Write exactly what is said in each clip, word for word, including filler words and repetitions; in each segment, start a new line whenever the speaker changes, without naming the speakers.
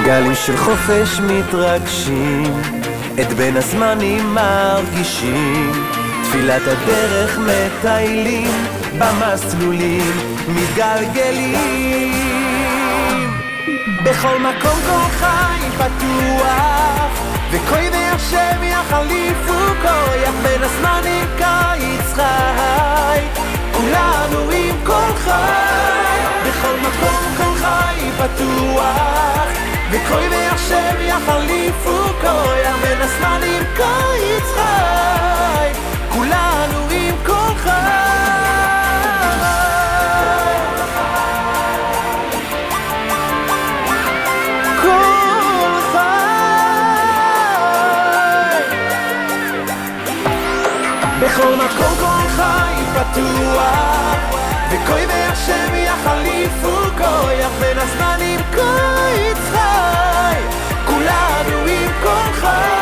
גלים של חופש מתרגשים, את בין הזמנים מרגישים, תפילת הדרך מטיילים, במסלולים מתגלגלים. בכל מקום כל חי פתוח, וכוי והשם יחליפו כוח, בין הזמנים קיץ חי, כולנו עם כל חי. בכל מקום כל חי פתוח, וכוי והשם יחליפו כוח, בין הזמנים קיץ חי, כולנו עם כל חי. בכל מקום כל חי פתוח, וכוי והשם יחליפו כוח, בין הזמנים קיץ חי, כולנו עם כל חי.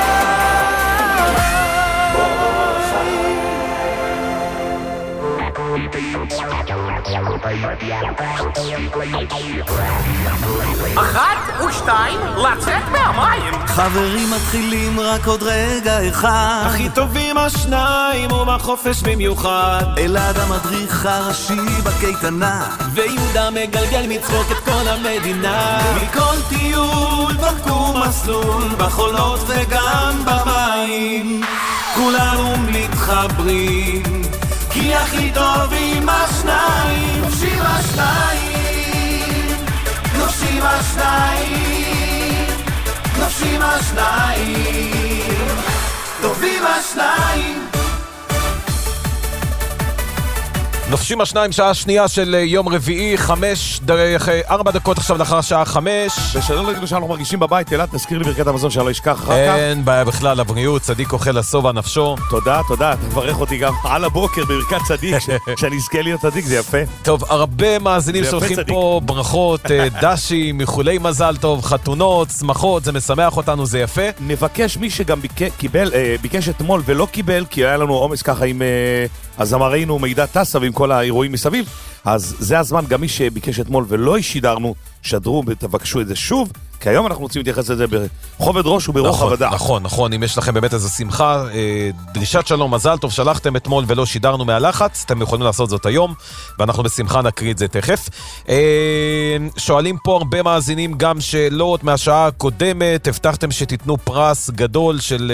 אחת ושתיים, לצאת מהמים.
חברים מתחילים רק עוד רגע אחד,
הכי טובים השניים ובחופש במיוחד,
אלעד המדריך הראשי בקייטנה,
ויהודה מגלגל מצחוק את כל המדינה. מכל טיול בדקו מסלול, בחולות וגם במים, כולנו מתחברים, כי הכי טובים השניים. נופשים השניים, נופשים השניים, נופשים השניים, טובים השניים.
נופשים השניים, שעה שנייה של יום רביעי, חמש, ארבע דקות עכשיו לאחר שעה חמש.
ושלא נגידו שאנחנו מרגישים בבית, אלעד, תזכיר לי ברכת המזון שלא ישכח אחר כך.
אין בעיה בכלל, הבריאות, צדיק אוכל לשובע נפשו.
תודה, תודה, אתה מברך אותי גם על הבוקר בברכת צדיק, שאני אזכה להיות צדיק, זה יפה.
טוב, הרבה מאזינים שולחים פה ברכות, דשים, איחולי מזל טוב, חתונות, שמחות, זה משמח אותנו, זה יפה.
נבקש מי שגם קיבל, ביקש אתמול ולא קיבל, כי היה לנו עומס ככה עם הזמרינו מידע טסה ועם כל האירועים מסביב, אז זה הזמן, גם מי שביקש אתמול ולא שידרנו, שדרו ותבקשו את זה שוב, כי היום אנחנו רוצים להתייחס לזה בכובד ראש וברוחב הדעת.
נכון, נכון, אם יש לכם באמת איזו שמחה, דרישת שלום, מזל טוב, שלחתם אתמול ולא שידרנו מהלחץ, אתם יכולים לעשות זאת היום, ואנחנו בשמחה נקריא את זה תכף. שואלים פה הרבה מאזינים גם שאלות מהשעה הקודמת, הבטחתם שתיתנו פרס גדול של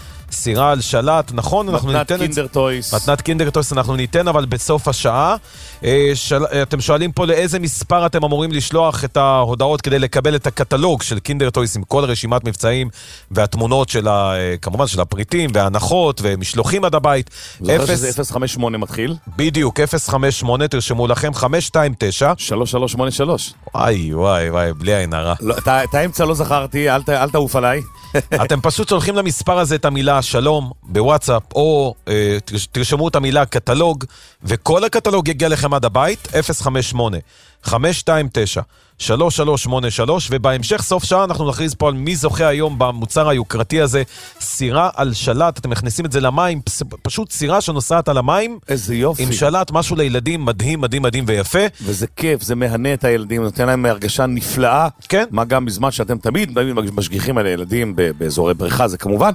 סירה על שלט, נכון?
מתנת קינדר טויס.
מתנת קינדר טויס אנחנו ניתן, אבל בסוף השעה. של... אתם שואלים פה לאיזה מספר אתם אמורים לשלוח את ההודעות כדי לקבל את הקטלוג של קינדר טויס עם כל רשימת מבצעים והתמונות של ה... כמובן של הפריטים וההנחות ומשלוחים עד הבית.
זוכר שזה אפס חמש שמונה מתחיל?
בדיוק, אפס חמש שמונה, תרשמו לכם, חמש שתיים תשע
שלוש שלוש שמונה שלוש.
וואי וואי וואי, בלי עין הרע.
לא, את האמצע לא זכרתי, אל, אל תעוף עליי.
אתם פשוט שולחים למספר הזה את המילה שלום בוואטסאפ, או אה, תרשמו את המילה קטלוג, וכל הקטלוג יגיע לכם עד הבית, אפס חמש שמונה חמש שתיים תשע שלוש שלוש שמונה שלוש, ובהמשך סוף שעה אנחנו נכריז פה על מי זוכה היום במוצר היוקרתי הזה, סירה על שלט, אתם מכניסים את זה למים, פשוט סירה שנוסעת על המים,
איזה יופי.
עם שלט, משהו לילדים, מדהים, מדהים, מדהים ויפה.
וזה כיף, זה מהנה את הילדים, נותן להם הרגשה נפלאה,
כן.
מה גם בזמן שאתם תמיד, תמיד משגיחים על הילדים באזורי בריכה, זה כמובן,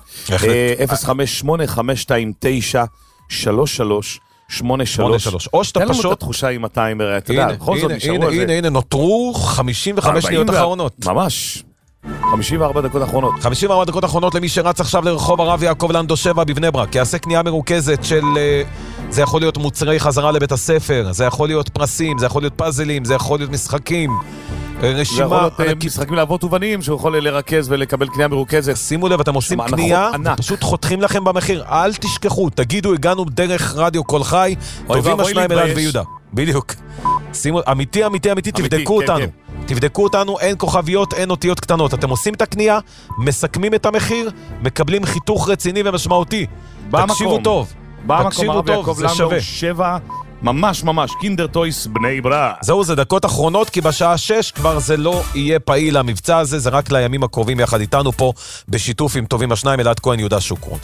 אפס חמש שמונה חמש שתיים תשע שלוש שלוש שמונה שלוש.
או שאתה
פשוט... תן לנו את
התחושה
עם הטיימר, אתה יודע, בכל זאת נשארו על זה.
הנה, הנה, נותרו חמישים וחמש שניות אחרונות.
ממש. חמישים וארבע דקות אחרונות.
חמישים וארבע דקות אחרונות למי שרץ עכשיו לרחוב הרב יעקב לנדו שבע בבני ברק. יעשה קנייה מרוכזת של... זה יכול להיות מוצרי חזרה לבית הספר, זה יכול להיות פרסים, זה יכול להיות פאזלים, זה יכול להיות משחקים. רשימה...
זה יכול להיות משחקים לאבות ובנים, שהוא יכול לרכז ולקבל קנייה מרוכזת.
שימו לב, אתם עושים קנייה, פשוט חותכים לכם במחיר. אל תשכחו, תגידו, הגענו דרך רדיו כל חי, טובים השניים אלעד ויהודה. בדיוק. שימו, אמיתי, אמיתי, אמיתי, תבדקו אותנו. תבדקו אותנו, אין כוכביות, אין אותיות קטנות. אתם עושים את הקנייה, מסכמים את המחיר, מקבלים חיתוך רציני ומשמעותי. תקשיבו טוב. תקשיבו טוב, זה שווה.
שבע, ממש ממש, קינדר טויס בני ברק.
זהו, זה דקות אחרונות, כי בשעה שש כבר זה לא יהיה פעיל המבצע הזה, זה רק לימים הקרובים יחד איתנו פה, בשיתוף עם טובים השניים, אלעד כהן, יהודה שוקרון.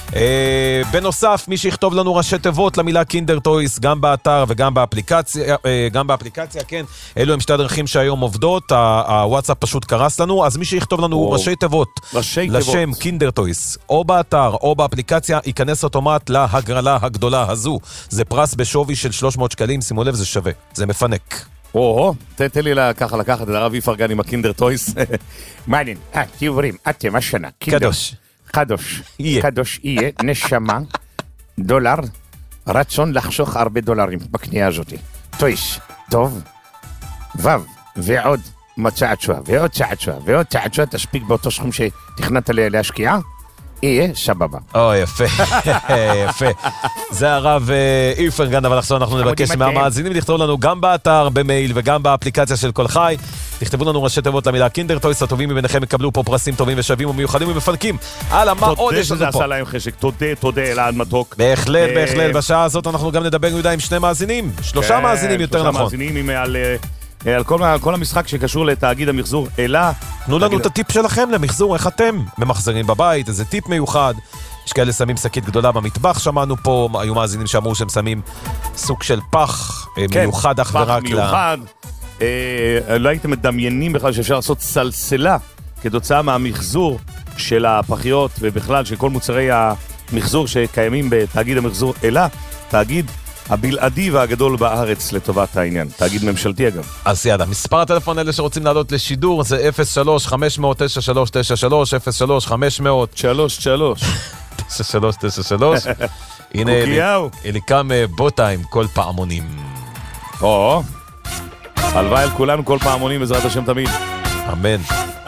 אה, בנוסף, מי שיכתוב לנו ראשי תיבות למילה קינדר טויס, גם באתר וגם באפליקציה, אה, גם באפליקציה, כן, אלו הם שתי הדרכים שהיום עובדות, הוואטסאפ פשוט קרס לנו, אז מי שיכתוב לנו או, ראשי תיבות,
ראשי
לשם
תיבות.
קינדר טויס, או באתר או באפליקציה, ייכנס אוטומט להגרלה הגדולה הזו. זה פרס בשווי של שלוש מאות שקלים, שימו לב, זה שווה, זה מפנק.
או, תן לי ככה לקחת את הרב איפרגן עם הקינדר טויס.
מעניין, אה, תיוברים, אתם השנה. קינדר.
קדוש.
קדוש.
יהיה.
קדוש יהיה, נשמה, דולר, רצון לחסוך הרבה דולרים בקנייה הזאת. טויס, טוב, וו, ועוד מצעת שואה, ועוד צעת שואה, ועוד צעת שואה, תספיק באותו סכום שתכנת להשקיע, יהיה סבבה.
או, יפה, יפה. זה הרב איפרגן, אבל עכשיו אנחנו נבקש מהמאזינים לכתוב לנו גם באתר, במייל וגם באפליקציה של כל חי. תכתבו לנו ראשי תיבות למילה קינדר טויס, הטובים מביניכם יקבלו פה פרסים טובים ושווים ומיוחדים ומפנקים. הלאה, מה עוד יש לנו
תודה
פה?
שזה עשה להם חשק, תודה, תודה, אלעד מתוק.
בהחלט, בהחלט. בשעה הזאת אנחנו גם נדבר יהודה עם שני מאזינים. שלושה מאזינים יותר נכון.
שלושה מאזינים עם על... על כל, כל המשחק שקשור לתאגיד המחזור אלה.
תנו לנו את הטיפ שלכם למחזור, איך אתם ממחזרים בבית, איזה טיפ מיוחד. יש כאלה שמים שקית גדולה במטבח, שמענו פה, היו מאזינים שאמרו שהם שמים סוג של פח
כן,
מיוחד אך ורק.
פח מיוחד. ל... אה, לא הייתם מדמיינים בכלל שאפשר לעשות סלסלה כתוצאה מהמחזור של הפחיות ובכלל של כל מוצרי המחזור שקיימים בתאגיד המחזור אלה, תאגיד הבלעדי והגדול בארץ לטובת העניין. תאגיד ממשלתי אגב.
אז יאללה, מספר הטלפון האלה שרוצים לעלות לשידור זה אפס שלוש חמש אפס אפס תשע שלוש תשע שלוש אפס שלוש חמש אפס אפס
שלוש שלוש
תשע שלוש תשע שלוש. הנה אליקם בוטה עם כל פעמונים.
או, הלוואי על כולנו כל פעמונים בעזרת השם תמיד.
אמן.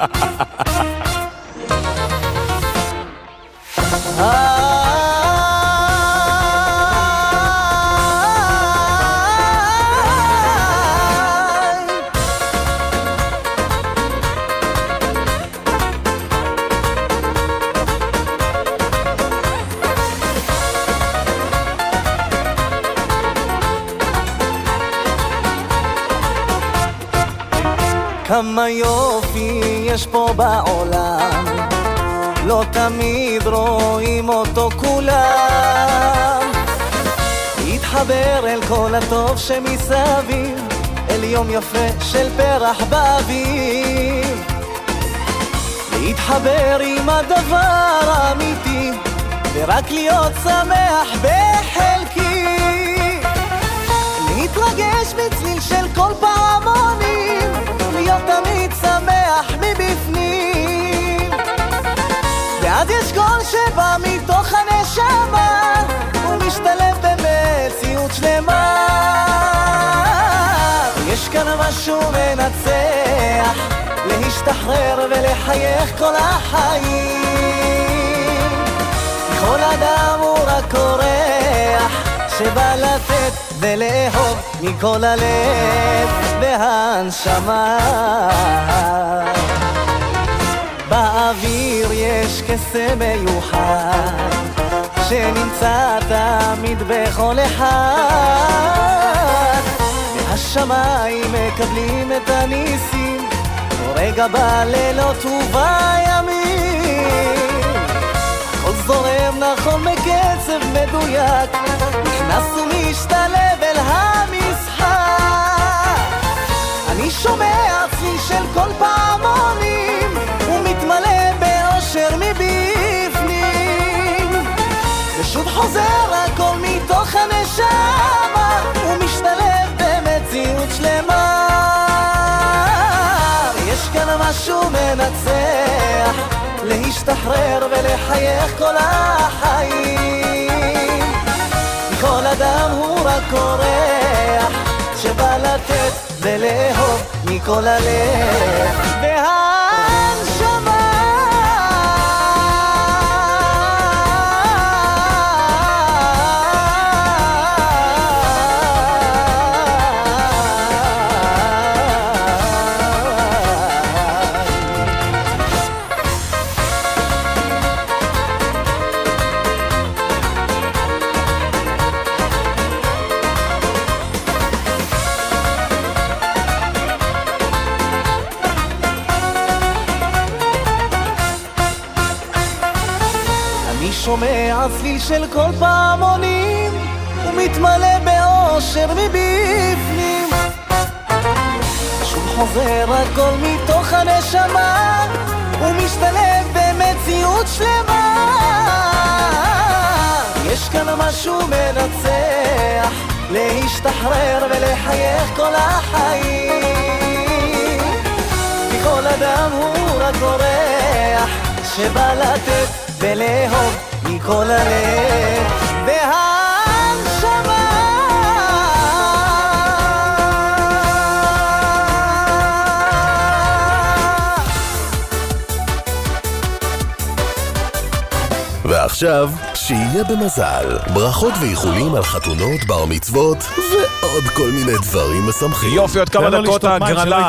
כמה יופי יש פה בעולם, לא תמיד רואים אותו כולם. להתחבר אל כל הטוב שמסביב, אל יום יפה של פרח באביב. להתחבר עם הדבר האמיתי, ורק להיות שמח בחלקי. להתרגש בצליל של כל פעמונים, להיות תמיד שמח מבפנים. ואז יש קול שבא מתוך הנשמה, הוא משתלב במציאות שלמה. יש כאן משהו מנצח, להשתחרר ולחייך כל החיים. כל אדם הוא רק אורח, שבא לתת ולאהוב מכל הלב והנשמה. באוויר יש קסם מיוחד, שנמצא תמיד בכל אחד. והשמיים מקבלים את הניסים, רגע בלילות ובימים. הכל זורם נכון בקצב מדויק, נכנס ומשתלב אל המשחק. אני שומע צליל של כל פעמונים, ומתמלא באושר מבפנים. ושוב חוזר הכל מתוך הנשמה, ומשתלב במציאות שלמה. יש כאן משהו מנצח, להשתחרר ולחייך כל החיים. כל אדם הוא רק אורח, שבא לתת ולאהוב מכל הלב והנשמה. שומע צליל של כל פעמונים ומתמלא באושר מבפנים שוב חוזר הכל מתוך הנשמה ומשתלב במציאות שלמה יש כאן משהו מנצח להשתחרר ולחייך כל החיים כי כל אדם הוא רק אורח שבא לתת ולאהוב מכל הלב והנשמה
ועכשיו, שיהיה במזל, ברכות ואיחולים על חתונות, בר מצוות ועוד כל מיני דברים משמחים.
יופי, עוד כמה דקות ההגרלה.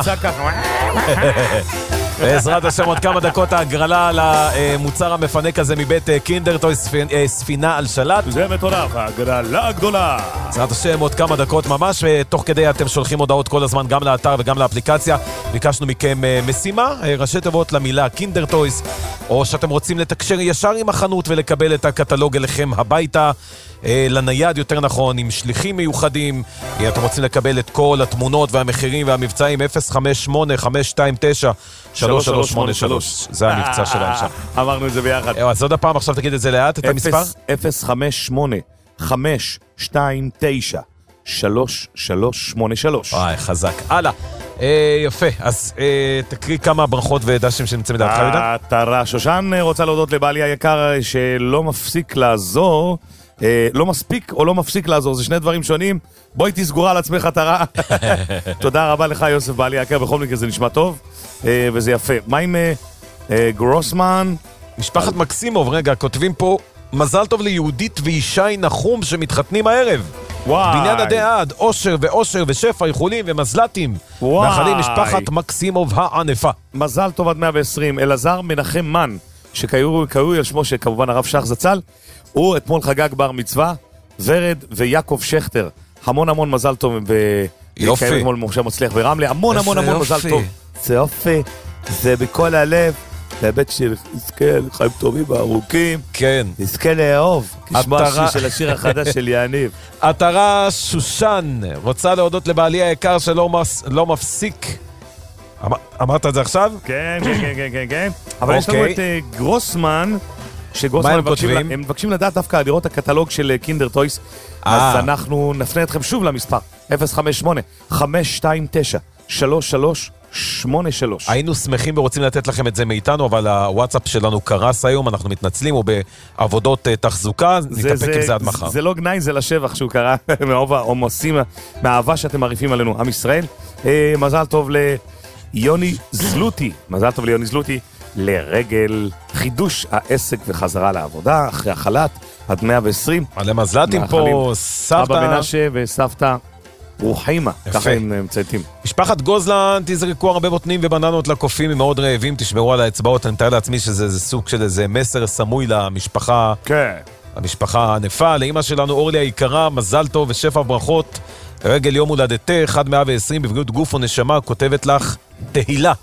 בעזרת השם עוד כמה דקות ההגרלה למוצר המפנק הזה מבית קינדר טוי ספינה על שלט.
זה מטורף, ההגרלה הגדולה.
בעזרת השם עוד כמה דקות ממש, ותוך כדי אתם שולחים הודעות כל הזמן גם לאתר וגם לאפליקציה. ביקשנו מכם משימה, ראשי תיבות למילה קינדר טויס, או שאתם רוצים לתקשר ישר עם החנות ולקבל את הקטלוג אליכם הביתה, לנייד יותר נכון, עם שליחים מיוחדים. אתם רוצים לקבל את כל התמונות והמחירים והמבצעים אפס חמש שמונה חמש שתיים תשע שלוש שלוש שמונה שלוש. זה המבצע שלהם שם.
אמרנו את זה ביחד.
אז עוד הפעם, עכשיו תגיד את זה לאט, את המספר.
אפס חמש שמונה חמש שתיים תשע שלוש שלוש שמונה שלוש.
וואי, חזק. הלאה. יפה, אז תקריא כמה ברכות ודשים שנמצא מדעתך, יהודה.
תרה, שושן רוצה להודות לבעלי היקר שלא מפסיק לעזור, לא מספיק או לא מפסיק לעזור, זה שני דברים שונים. בואי תסגורה על עצמך תרה. תודה רבה לך יוסף בעלי היקר, בכל מקרה זה נשמע טוב וזה יפה. מה עם גרוסמן?
משפחת מקסימוב, רגע, כותבים פה מזל טוב ליהודית וישי נחום שמתחתנים הערב.
וואי.
בניין הדעד, אושר ואושר ושפע, איחולים ומזלטים. מאחלים משפחת מקסימוב הענפה.
מזל טוב עד מאה ועשרים. אלעזר מנחם מן, שקראו על שמו שכמובן הרב שח זצ"ל, הוא אתמול חגג בר מצווה. ורד ויעקב שכטר, המון המון מזל טוב.
יופי.
וקיים אתמול משה מצליח ברמלה, המון המון המון מזל טוב. זה יופי, זה בכל הלב. לבית של נזכה לחיים טובים וארוכים.
כן.
נזכה לאהוב. כשמו השיר של השיר החדש של יעניב.
התרה שושן רוצה להודות לבעלי היקר שלא מס, לא מפסיק. אמר, אמרת את זה עכשיו?
כן, כן, כן, כן, כן, כן. אבל יש לנו את uh, גרוסמן, שגרוסמן מבקשים, לה, הם מבקשים לדעת דווקא לראות הקטלוג של קינדר טויס. אז אנחנו נפנה אתכם שוב למספר אפס חמש שמונה חמש שתיים תשע שלוש שלוש שמונה שלוש.
היינו שמחים ורוצים לתת לכם את זה מאיתנו, אבל הוואטסאפ שלנו קרס היום, אנחנו מתנצלים, הוא בעבודות תחזוקה, נתאפק עם זה עד מחר.
זה לא גנאי, זה לשבח שהוא קרא, מהאהבה שאתם מעריפים עלינו, עם ישראל. מזל טוב ליוני זלוטי, מזל טוב ליוני זלוטי, לרגל חידוש העסק וחזרה לעבודה, אחרי החלט, עד מאה ועשרים.
מלא מזלתים פה, סבתא.
אבא מנשה וסבתא רוחיימה, ככה הם מצייתים.
משפחת גוזלן, תזרקו הרבה בוטנים ובננות לקופים, הם מאוד רעבים, תשמרו על האצבעות. אני מתאר לעצמי שזה סוג של איזה מסר סמוי למשפחה,
כן.
המשפחה הענפה. לאמא שלנו אורלי היקרה, מזל טוב ושפע ברכות, רגל יום הולדתך, עד מאה ועשרים, בבריאות גוף ונשמה, כותבת לך תהילה.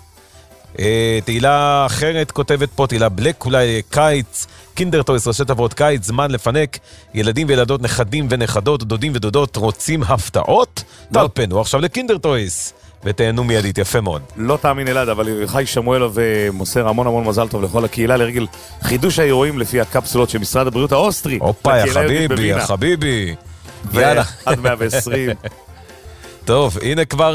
תהילה אחרת כותבת פה, תהילה בלק, אולי קיץ, קינדר טויס, ראשי תיבות קיץ, זמן לפנק, ילדים וילדות, נכדים ונכדות, דודים ודודות, רוצים הפתעות? תרפנו עכשיו לקינדר טויס, ותהנו מיידית, יפה מאוד.
לא תאמין אלעד, אבל חי שמואלוב מוסר המון המון מזל טוב לכל הקהילה, לרגל חידוש האירועים לפי הקפסולות של משרד הבריאות האוסטרי.
אופה, יא חביבי, יא חביבי.
יאללה. עד מאה ועשרים.
טוב, הנה כבר...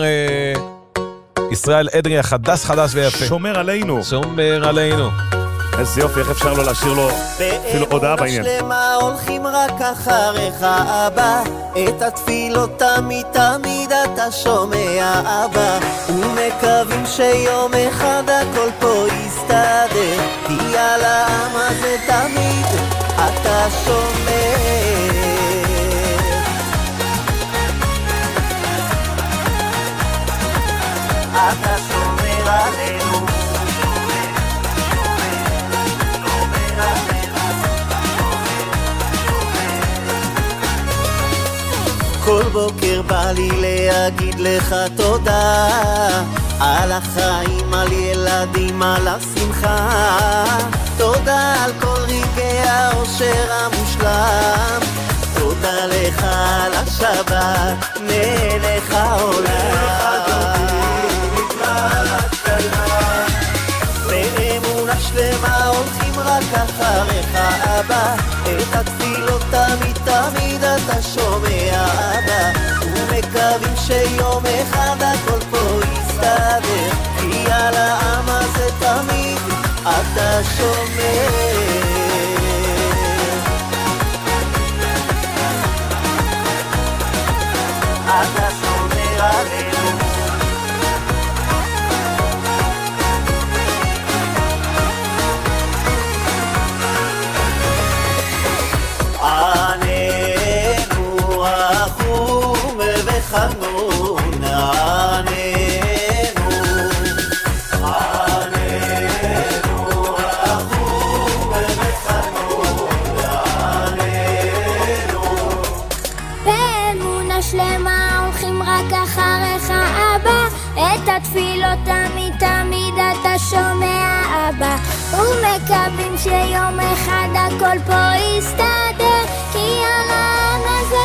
ישראל אדרי החדש חדש ויפה.
שומר עלינו.
שומר עלינו.
איזה יופי, איך אפשר לא להשאיר לו אפילו הודעה בעניין.
בשלמה הולכים רק אחריך אבא, את התפילות תמיד תמיד אתה שומע אבא, ומקווים שיום אחד הכל פה יסתדר, כי על העם הזה תמיד אתה שומר. אתה שומר עלינו, כל בוקר בא לי להגיד לך תודה על החיים, על ילדים, על השמחה, תודה על כל רגעי והאושר המושלם. תודה לך על השבת, מלך העולם. באמונה שלמה הולכים רק אחריך אבא, את התפילות תמיד תמיד אתה שומע אבא, ומקווים שיום אחד הכל פה יסתדר, כי על העם הזה תמיד אתה שומר. אתה שומר עלינו. עננו רחום וחנון, עננו, עננו רחום וחנון, עננו.
באמונה שלמה הולכים רק אחריך אבא, את התפילות תמיד תמיד אתה שומע אבא, ומקווים שיום אחד הכל פה יסתדר, כי על העם הזה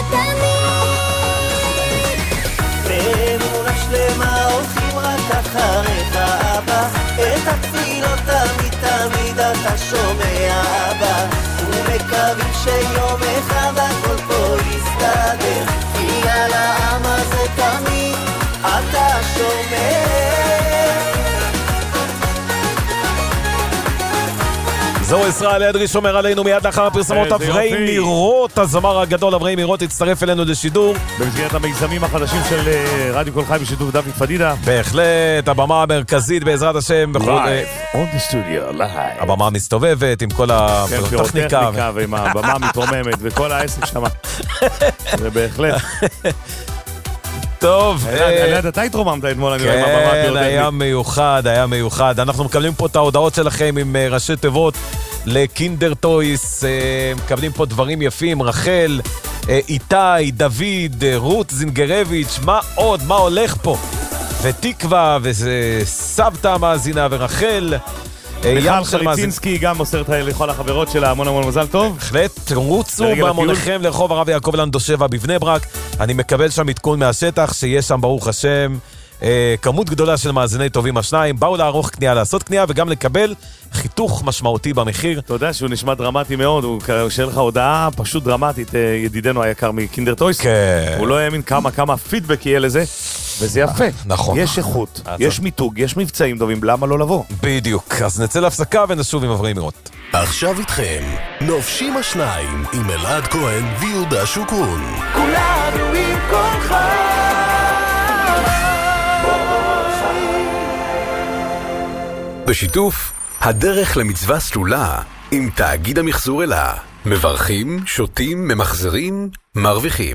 תמיד.
באמונה שלמה הולכים רק אחריך אבא, את התפילות תמיד תמיד אתה שומע אבא, ומקווים שיום אחד הכל פה יסתדר, כי על העם הזה תמיד אתה שומר.
זהו ישראל אדרי שומר עלינו. מיד לאחר הפרסמות אברהים מירות, הזמר הגדול אברהים מירות יצטרף אלינו לשידור
במסגרת המיזמים החדשים של רדיו כל חי בשיתוף דוד פדידה.
בהחלט, הבמה המרכזית בעזרת השם בכל...
Live on the studio, live.
הבמה מסתובבת עם כל הטכניקה
פירוטכניקה ועם הבמה מתרוממת וכל העסק שם. זה בהחלט.
טוב.
אלעד, אתה התרוממת אתמול, אני רואה עם הבמה הפירוטכנית.
כן, היה מיוחד, היה מיוחד. אנחנו מקבלים פה את ההודעות שלכם עם ראשי תיבות לקינדר טויס, מקבלים פה דברים יפים, רחל, איתי, דוד, רות זינגרביץ', מה עוד, מה הולך פה? ותקווה, וסבתא המאזינה, ורחל,
מיכל חליצינסקי גם מוסרת לכל החברות שלה המון המון מזל טוב.
בהחלט, רוצו בהמוניכם לרחוב הרב יעקב לנדו שבע בבני ברק. אני מקבל שם עדכון מהשטח שיש שם ברוך השם אה, כמות גדולה של מאזיני טובים השניים. באו לערוך קנייה, לעשות קנייה וגם לקבל חיתוך משמעותי במחיר.
אתה יודע שהוא נשמע דרמטי מאוד, הוא קשה לך הודעה פשוט דרמטית, ידידנו היקר מקינדר טויס.
כן.
הוא לא האמין כמה כמה פידבק יהיה לזה. וזה יפה.
נכון.
יש איכות, יש מיתוג, יש מבצעים טובים, למה לא לבוא?
בדיוק. אז נצא להפסקה ונשוב עם אברהים מירות.
עכשיו איתכם, נופשים השניים עם אלעד כהן ויהודה שוקרון.
כולנו עם כוחך.
בשיתוף הדרך למצווה סלולה עם תאגיד המחזור אלה. מברכים, שותים, ממחזרים, מרוויחים.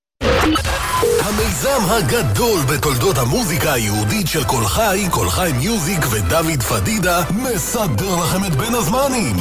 המיזם הגדול בתולדות המוזיקה היהודית של כל חי, כל חי מיוזיק ודוד פדידה מסדר לכם את בין הזמנים.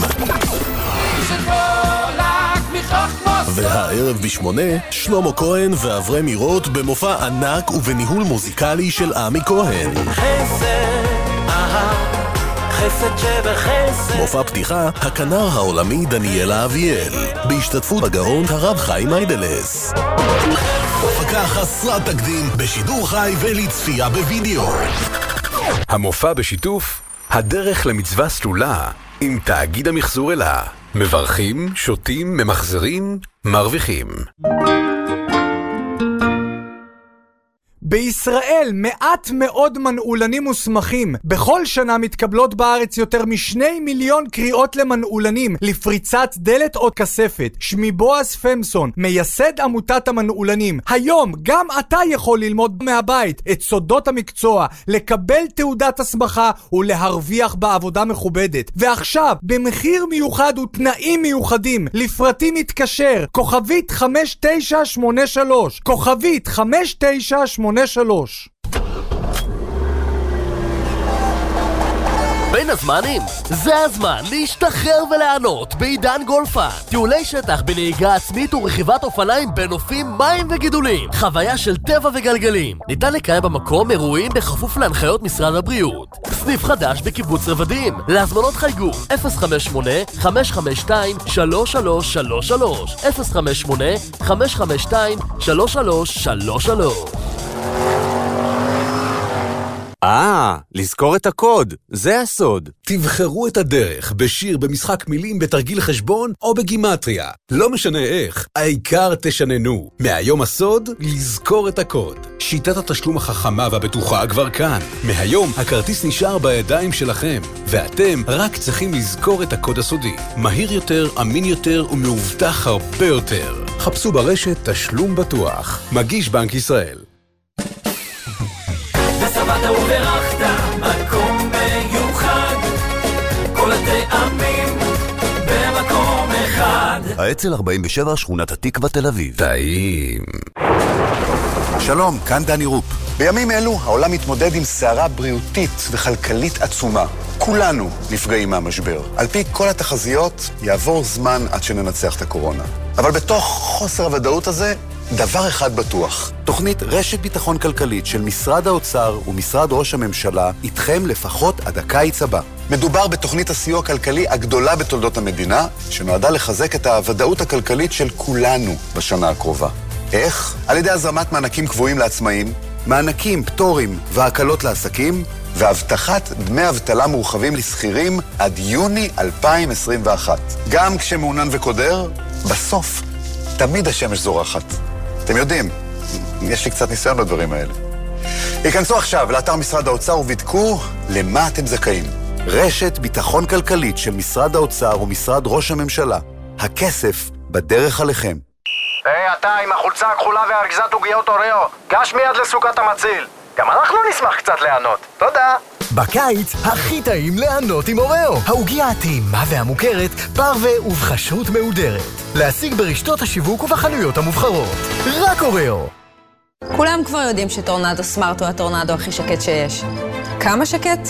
והערב בשמונה, שלמה כהן ואברהם מירות במופע ענק ובניהול מוזיקלי של עמי כהן.
חסד, אהה, חסד שבחסד.
מופע פתיחה, הכנר העולמי דניאלה אביאל, בהשתתפות הגאון הרב חיים איידלס. הפקה חסרת תקדים בשידור חי ולצפייה בווידאו.
המופע בשיתוף הדרך למצווה סלולה עם תאגיד המחזור אלה. מברכים, שותים, ממחזרים, מרוויחים.
בישראל מעט מאוד מנעולנים מוסמכים. בכל שנה מתקבלות בארץ יותר משני מיליון קריאות למנעולנים לפריצת דלת או כספת. שמי בועז פמסון, מייסד עמותת המנעולנים. היום גם אתה יכול ללמוד מהבית את סודות המקצוע, לקבל תעודת הסמכה ולהרוויח בעבודה מכובדת. ועכשיו, במחיר מיוחד ותנאים מיוחדים, לפרטים מתקשר, כוכבית חמש תשע שמונה שלוש, כוכבית חמש תשע שמונה שלוש.
בין הזמנים. זה הזמן להשתחרר ולענות בעידן גולפן. טיולי שטח בנהיגה עצמית ורכיבת אופניים בנופים, מים וגידולים. חוויה של טבע וגלגלים. ניתן לקיים במקום אירועים בכפוף להנחיות משרד הבריאות. סניף חדש בקיבוץ רבדים. להזמנות חייגו אפס חמש שמונה חמש חמש שתיים שלוש שלוש שלוש שלוש אפס חמש שמונה חמש חמש שתיים שלוש שלוש שלוש שלוש.
אה, לזכור את הקוד, זה הסוד.
תבחרו את הדרך בשיר, במשחק מילים, בתרגיל חשבון או בגימטריה. לא משנה איך, העיקר תשננו. מהיום הסוד, לזכור את הקוד. שיטת התשלום החכמה והבטוחה כבר כאן. מהיום הכרטיס נשאר בידיים שלכם, ואתם רק צריכים לזכור את הקוד הסודי. מהיר יותר, אמין יותר ומאובטח הרבה יותר. חפשו ברשת תשלום בטוח. מגיש בנק ישראל.
וסברת וברכת מקום מיוחד, כל הטעמים במקום אחד.
האצ"ל ארבעים ושבע, שכונת התקווה, תל אביב.
טעים.
שלום, כאן דני רופ. בימים אלו העולם מתמודד עם סערה בריאותית וכלכלית עצומה. כולנו נפגעים מהמשבר. על פי כל התחזיות יעבור זמן עד שננצח את הקורונה. אבל בתוך חוסר הוודאות הזה, דבר אחד בטוח. תוכנית רשת ביטחון כלכלית של משרד האוצר ומשרד ראש הממשלה איתכם לפחות עד הקיץ הבא. מדובר בתוכנית הסיוע הכלכלי הגדולה בתולדות המדינה, שנועדה לחזק את הוודאות הכלכלית של כולנו בשנה הקרובה. איך? על ידי הזרמת מענקים קבועים לעצמאים, מענקים, פטורים והקלות לעסקים, והבטחת דמי אבטלה מורחבים לשכירים עד יוני אלפיים עשרים ואחת. גם כשמעונן וקודר, בסוף תמיד השמש זורחת. אתם יודעים, יש לי קצת ניסיון בדברים האלה. היכנסו עכשיו לאתר משרד האוצר ובדקו למה אתם זכאים. רשת ביטחון כלכלית של משרד האוצר ומשרד ראש הממשלה. הכסף בדרך עליכם.
היי, אתה עם החולצה הכחולה והארגזת עוגיות אוריו, גש מיד לסוכת המציל. גם אנחנו נשמח קצת ליהנות. תודה.
בקיץ הכי טעים ליהנות עם אוריו. העוגיה הטעימה והמוכרת, פרווה ובחשרות מהודרת. להשיג ברשתות השיווק ובחנויות המובחרות. רק אוריו.
כולם כבר יודעים שטורנדו סמארט הוא הטורנדו הכי שקט שיש. כמה שקט?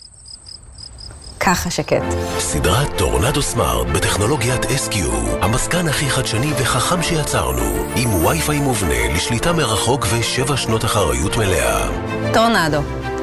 ככה שקט.
סדרת טורנדו סמארט בטכנולוגיית אס קיו, המסקן הכי חדשני וחכם שיצרנו, עם וי-פיי מובנה לשליטה מרחוק ושבע שנות אחריות מלאה.
טורנדו.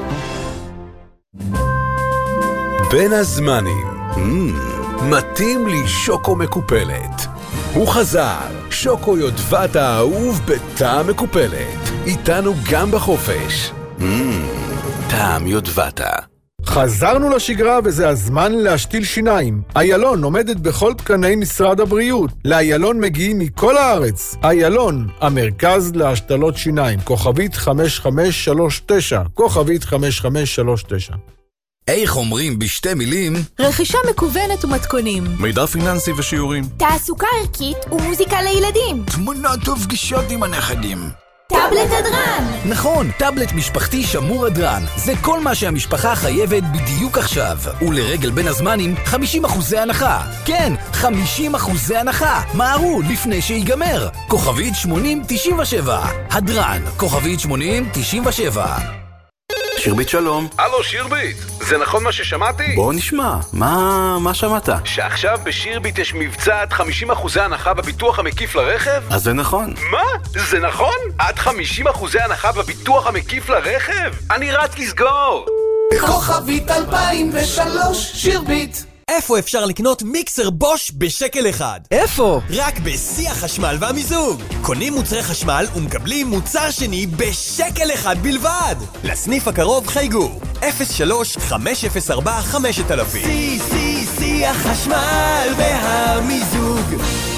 בין הזמנים. Mm, מתאים לי שוקו מקופלת. הוא חזר, שוקו יודבת האהוב בטעם מקופלת. איתנו גם בחופש. Mm, טעם יודבתה.
חזרנו לשגרה וזה הזמן להשתיל שיניים. איילון עומדת בכל תקני משרד הבריאות. לאיילון מגיעים מכל הארץ. איילון, המרכז להשתלות שיניים. כוכבית חמש חמש שלוש תשע. כוכבית חמש חמש שלוש תשע.
איך אומרים בשתי מילים?
רכישה מקוונת ומתכונים.
מידע פיננסי ושיעורים.
תעסוקה ערכית ומוזיקה לילדים.
תמונות ופגישות עם הנכדים.
טאבלט הדרן.
נכון, טאבלט משפחתי שמור הדרן. זה כל מה שהמשפחה חייבת בדיוק עכשיו. ולרגל בין הזמנים, חמישים אחוזי הנחה. כן, חמישים אחוזי הנחה. מהרו לפני שיגמר. כוכבית שמונים תשעים ושבע. הדרן, כוכבית שמונים תשעים ושבע.
שירבית שלום.
הלו שירבית, זה נכון מה ששמעתי?
בוא נשמע, מה, מה שמעת?
שעכשיו בשירבית יש מבצע עד חמישים אחוזי הנחה בביטוח המקיף לרכב?
אז זה נכון.
מה? זה נכון? עד חמישים אחוזי הנחה בביטוח המקיף לרכב? אני רץ לסגור!
כוכבית אלפיים ושלוש שירבית.
איפה אפשר לקנות מיקסר בוש בשקל אחד?
איפה?
רק בשיא החשמל והמיזוג. קונים מוצרי חשמל ומקבלים מוצר שני בשקל אחד בלבד. לסניף הקרוב חייגו אפס שלוש חמש אפס ארבע חמש אלף.
שיא, שיא, שיא החשמל והמיזוג.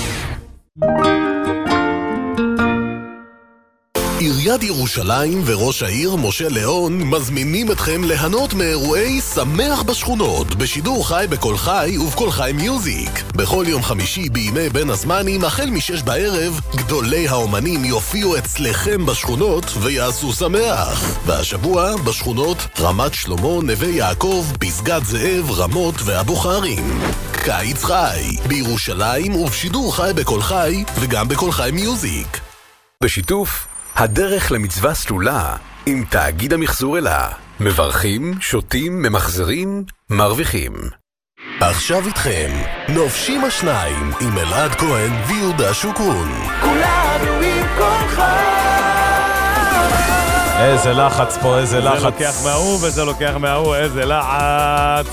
עיריית ירושלים וראש העיר משה ליאון מזמינים אתכם ליהנות מאירועי שמח בשכונות בשידור חי בכל חי ובכל חי מיוזיק. בכל יום חמישי בימי בין הזמנים החל משש בערב גדולי האומנים יופיעו אצלכם בשכונות ויעשו שמח. והשבוע בשכונות רמת שלמה, נווה יעקב, פסגת זאב, רמות ואבו חרים. קיץ חי בירושלים ובשידור חי בכל חי וגם בכל חי מיוזיק.
בשיתוף הדרך למצווה סלולה עם תאגיד המחזור אלה. מברכים, שותים, ממחזרים, מרוויחים.
עכשיו איתכם, נופשים השניים עם אלעד כהן ויהודה שוקרון.
כולנו עם כל
איזה לחץ פה, איזה לחץ.
זה לוקח מההוא וזה לוקח מההוא, איזה לחץ.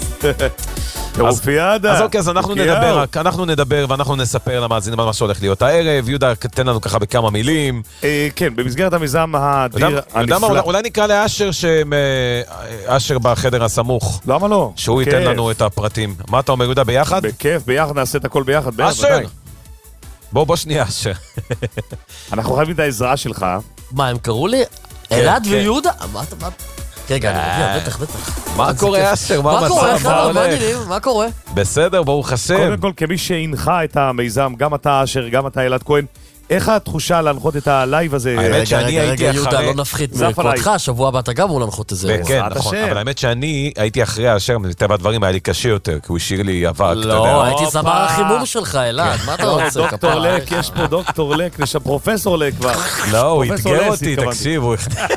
אז אוקיי, אז אנחנו נדבר, אנחנו נדבר ואנחנו נספר למאזינים על מה שהולך להיות הערב. יהודה, תן לנו ככה בכמה מילים.
כן, במסגרת המיזם האדיר הנפלא.
אולי נקרא לאשר, אשר בחדר הסמוך.
למה לא?
שהוא ייתן לנו את הפרטים. מה אתה אומר, יהודה, ביחד?
בכיף, ביחד נעשה את הכל ביחד.
אשר! בוא, בוא שנייה, אשר.
אנחנו חייבים את העזרה שלך.
מה, הם קראו לי? אלעד ויהודה? מה אתה... רגע, אני מגיע, בטח, בטח.
מה קורה, אשר? מה
מה קורה,
המצב?
חבר'ה? מה נראים? מה קורה?
בסדר, ברוך השם.
קודם כל, כמי שהנחה את המיזם, גם אתה, אשר, גם אתה, אלעד כהן, איך התחושה להנחות את הלייב הזה?
האמת שאני הייתי אחרי...
רגע, יהודה, לא נפחית מכותך, שבוע הבא אתה גם הוא להנחות את זה.
כן, נכון, אבל האמת שאני הייתי אחרי אשר, מטבע הדברים היה לי קשה יותר, כי הוא השאיר לי אבק, אתה יודע.
לא, הייתי זמר החימום שלך, אלעד, מה אתה רוצה?
דוקטור לק, יש פה דוקטור לק, יש פרופסור לק כבר.
לא, הוא התגר אותי, תקשיבו.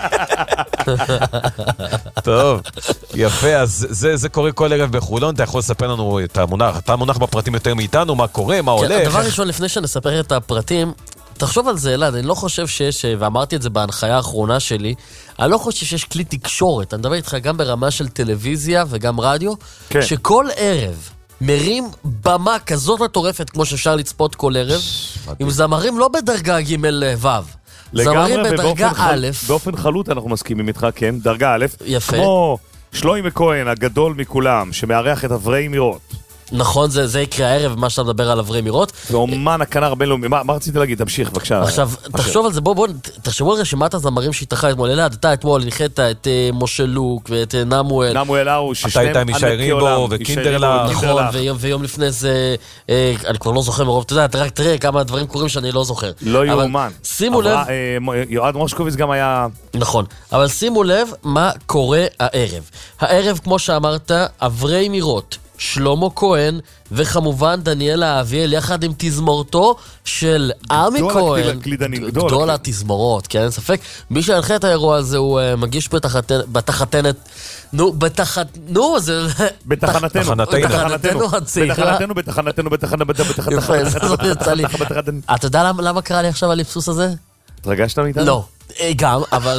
טוב, יפה, אז זה קורה כל ערב בחולון, אתה יכול לספר לנו את המונח, אתה מונח בפרטים יותר מאיתנו, מה קורה, מה הולך.
דבר ראשון, לפני שנספר את הפרטים, תחשוב על זה, אלעד, אני לא חושב שיש, ואמרתי את זה בהנחיה האחרונה שלי, אני לא חושב שיש כלי תקשורת, אני מדבר איתך גם ברמה של טלוויזיה וגם רדיו, כן. שכל ערב מרים במה כזאת מטורפת, כמו שאפשר לצפות כל ערב, עם זמרים לא בדרגה ג' ו', זמרים בדרגה א',
באופן חלוט אנחנו מסכימים איתך, כן, דרגה א',
יפה.
כמו שלוימי כהן, הגדול מכולם, שמארח את אברי מירות.
נכון, זה, זה יקרה הערב, מה שאתה מדבר על אברי מירות.
ואומן הכנר הבינלאומי, מה, מה רציתי להגיד? תמשיך, בבקשה.
עכשיו, תחשוב על זה, בוא, בוא, תחשבו על רשימת הזמרים שהתאחה אתמול. אלעד, אתה אתמול הנחית את uh, משה לוק ואת uh, נמואל.
נמואל ארוש,
ששניהם ענקי עולם. אתה איתה עם ריבו וקינדרלך.
נכון, ויום, ויום לפני זה, uh, אני כבר לא זוכר מרוב, אתה יודע, רק תראה כמה דברים קורים שאני לא זוכר.
לא יאומן.
שימו לב.
יועד מושקוביץ גם היה...
נכון, אבל שימו לב מה קורה הערב. הערב, כמו שאמרת, אברי מירות. שלמה כהן, וכמובן דניאל האביאל, יחד עם תזמורתו של עמי כהן, גדול התזמורות, כן, אין ספק. מי שהנחה את האירוע הזה הוא מגיש בתחתנת, נו, בתחת, נו, זה...
בתחנתנו,
בתחנתנו הצעירה.
בתחנתנו, בתחנתנו, בתחנתנו, בתחנתנו.
יפה, זאת יצא לי. אתה יודע למה קרה לי עכשיו הליפסוס הזה?
התרגשת מאיתנו?
לא. גם, אבל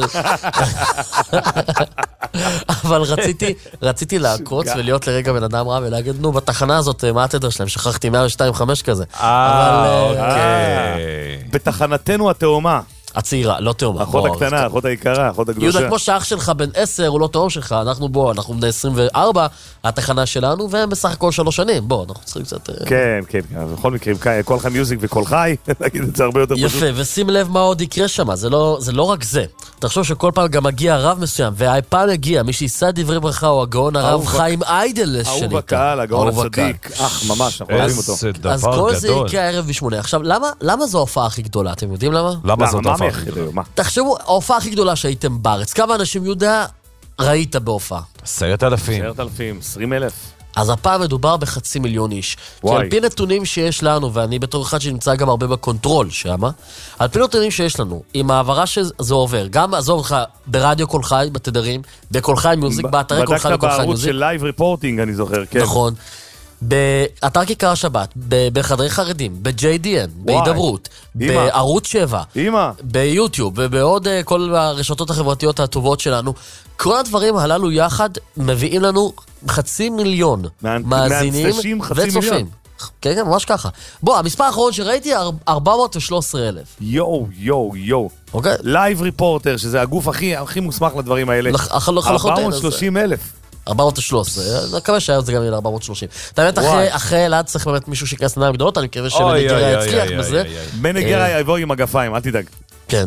אבל רציתי רציתי לעקוץ ולהיות לרגע בן אדם רע ולהגיד, נו, בתחנה הזאת, מה התדר שלהם? שכחתי מאה ושתיים חמש כזה.
אה, אוקיי.
בתחנתנו התאומה.
הצעירה, לא תאומה.
אחות הקטנה, אחות היקרה, אחות הקדושה.
יהודה, כמו שאח שלך בן עשר, הוא לא תאום שלך, אנחנו בוא, אנחנו בני עשרים וארבע, התחנה שלנו, והם בסך הכל שלוש שנים, בוא, אנחנו צריכים קצת...
כן, כן, בכל מקרה, כל חי מיוזיק וכל חי, נגיד את זה הרבה יותר פשוט.
יפה, ושים לב מה עוד יקרה שם, זה לא, זה לא רק זה. תחשוב שכל פעם גם מגיע רב מסוים, והפעם הגיע, מי שישא דברי ברכה הוא הגאון הרב חיים איידלס שליטה.
אהוב הקהל, הגאון הצדיק, אח, ממש, אנחנו אוהבים אותו.
אז כל זה יקרה הערב בשמונה. עכשיו, למה זו ההופעה הכי גדולה? אתם יודעים למה?
למה זאת ההופעה הכי
גדולה?
תחשבו, ההופעה הכי גדולה שהייתם בארץ. כמה אנשים, יהודה, ראית בהופעה?
עשרת אלפים.
עשרת אלפים, עשרים אלף.
אז הפעם מדובר בחצי מיליון איש. כי על פי נתונים שיש לנו, ואני בתור אחד שנמצא גם הרבה בקונטרול שמה, על פי נתונים שיש לנו, עם העברה שזה עובר, גם עזוב לך ברדיו כל חי, בתדרים, בכל חי מיוזיק, באתרי כל חי לכל חי מיוזיק.
בדקת בערוץ של לייב ריפורטינג, אני זוכר, כן.
נכון. באתר כיכר השבת, בחדרי חרדים, ב-ג'יי די אן, בהידברות, בערוץ שבע, ביוטיוב ובעוד כל הרשתות החברתיות הטובות שלנו, כל הדברים הללו יחד מביאים לנו חצי מיליון מאזינים וצופים. כן, כן, ממש ככה. בוא, המספר האחרון שראיתי, ארבע מאות ושלוש עשרה אלף.
יואו, יואו, יואו.
אוקיי.
לייב ריפורטר, שזה הגוף הכי מוסמך לדברים האלה. ארבע מאות ושלושים אלף.
ארבע מאות ושלוש עשרה, אני מקווה שהיום זה גם יהיה ארבע מאות ושלושים. אתה באמת, אחרי אלעד צריך באמת מישהו שייכנס לנעיים גדולות, אני מקווה שבנגירה יצליח בזה.
בנגירה יבוא עם מגפיים, אל תדאג.
כן.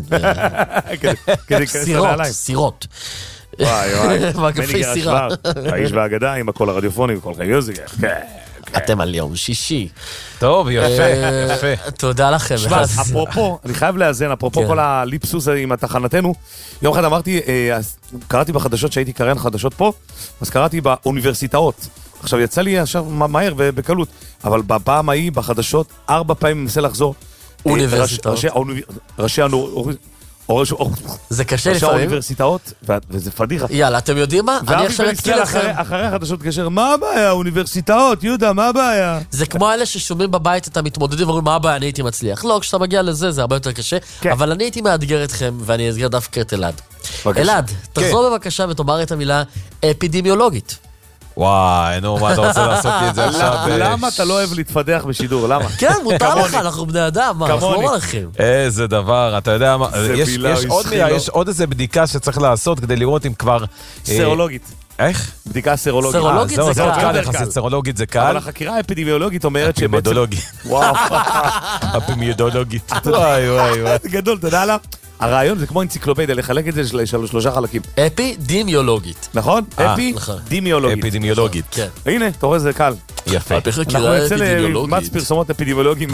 סירות, סירות.
וואי וואי. מגפי סירה. האיש והאגדה עם הכל הרדיופוני וכל חי מיוזיק.
אתם על יום שישי.
טוב, יפה, יפה.
תודה לכם.
אפרופו, אני חייב לאזן, אפרופו כל הליפסוס עם התחנתנו, יום אחד אמרתי, קראתי בחדשות שהייתי קראן חדשות פה, אז קראתי באוניברסיטאות. עכשיו יצא לי עכשיו מהר ובקלות, אבל בפעם ההיא בחדשות, ארבע פעמים מנסה לחזור.
אוניברסיטאות.
ראשי
זה קשה
לפעמים.
לפעמים.
האוניברסיטאות, וזה פדיחה.
יאללה, אתם יודעים מה? אני עכשיו אתקיל אתכם.
אחרי החדשות קשר, מה הבעיה? האוניברסיטאות, יהודה, מה הבעיה?
זה כמו אלה ששומעים בבית את המתמודדים ואומרים, מה הבעיה? אני הייתי מצליח. לא, כשאתה מגיע לזה, זה הרבה יותר קשה. אבל אני הייתי מאתגר אתכם, ואני אתגר דווקא את אלעד. אלעד, תחזור בבקשה ותאמר את המילה אפידמיולוגית.
וואי, נו, מה אתה רוצה לעשות לי את זה עכשיו?
למה אתה לא אוהב להתפדח בשידור? למה?
כן, מותר לך, אנחנו בני אדם, מה, אנחנו לא מלכים.
איזה דבר, אתה יודע מה, יש עוד מילה, יש עוד איזה בדיקה שצריך לעשות כדי לראות אם כבר...
סרולוגית.
איך?
בדיקה סרולוגית.
סרולוגית זה
קל. זה יותר קל, סרולוגית זה קל.
אבל החקירה האפידמיולוגית אומרת שבעצם...
אפידמיולוגית.
וואו.
אפידמיולוגית. וואי, וואי, וואי.
גדול, תדע לה. הרעיון זה כמו אנציקלופדיה, לחלק את זה לשלושה חלקים.
אפידמיולוגית.
נכון? אפידמיולוגית.
אפידמיולוגית.
כן.
הנה, אתה רואה, זה קל.
יפה.
אנחנו נצא למקבץ פרסומות אפידמיולוגיים.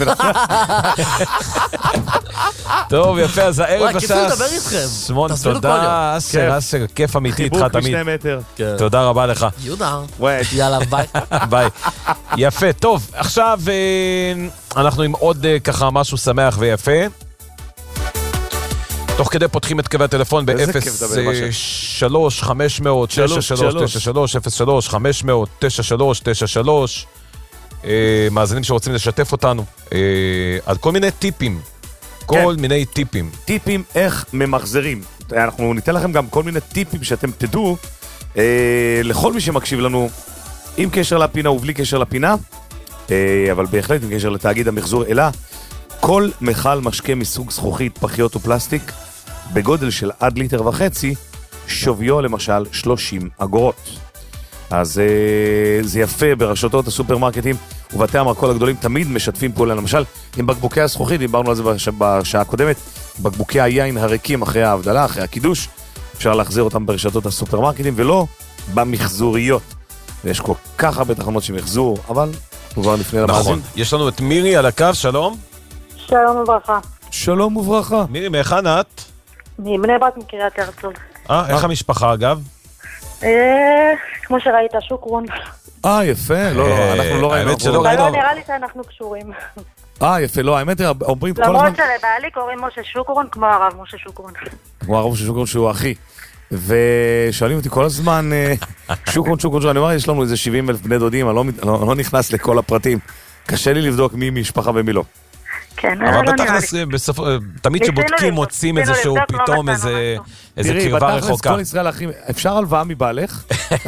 טוב, יפה, אז הערב
כיף לדבר איתכם.
שמונה, תודה, אשר, אשר, כיף אמיתי איתך תמיד.
חיבוק בשני מטר.
תודה רבה לך.
יהודה. יאללה, ביי.
ביי. יפה, טוב, עכשיו אנחנו עם עוד ככה משהו שמח ויפה. תוך כדי פותחים את קווי הטלפון ב-אפס שלוש חמש מאות תשע שלוש תשע שלוש אפס שלוש חמש מאות תשע שלוש תשע שלוש. מאזינים שרוצים לשתף אותנו על כל מיני טיפים. כל מיני טיפים.
טיפים איך ממחזרים. אנחנו ניתן לכם גם כל מיני טיפים שאתם תדעו לכל מי שמקשיב לנו, עם קשר לפינה ובלי קשר לפינה, אבל בהחלט עם קשר לתאגיד המחזור אלה. כל מכל משקה מסוג זכוכית, פחיות ופלסטיק, בגודל של עד ליטר וחצי, שוויו למשל שלושים אגורות. אז אה, זה יפה, ברשתות הסופרמרקטים ובתי המרכול הגדולים תמיד משתפים פעולה. למשל, עם בקבוקי הזכוכית, דיברנו על זה בש... בשעה הקודמת, בקבוקי היין הריקים אחרי ההבדלה, אחרי הקידוש, אפשר להחזיר אותם ברשתות הסופרמרקטים ולא במחזוריות. ויש כל כך הרבה תחנות שמחזור, אבל כבר לפני למאזין.
נכון, יש לנו את מירי על הקו, שלום.
שלום וברכה.
שלום וברכה.
מירי, מאיכן את?
מבני ברק מקריית הרצוג.
אה, איך המשפחה אגב?
אה, כמו שראית, שוקרון.
אה, יפה, לא, לא, אנחנו לא ראינו.
האמת שלא ראינו.
נראה לי שאנחנו קשורים.
אה, יפה, לא, האמת, אומרים כל הזמן...
למרות שלבעלי קוראים משה שוקרון, כמו הרב משה שוקרון.
כמו הרב משה שוקרון שהוא אחי. ושואלים אותי כל הזמן, שוקרון, שוקרון, אני אומר, יש לנו איזה שבעים אלף בני דודים, אני לא נכנס לכל הפרטים. קשה לי לבדוק מי משפחה ומי לא.
כן,
אבל בתכלס, תמיד שבודקים מוצאים איזשהו פתאום איזה קרבה רחוקה.
בתכלס כל ישראל אחים, אפשר הלוואה מבעלך?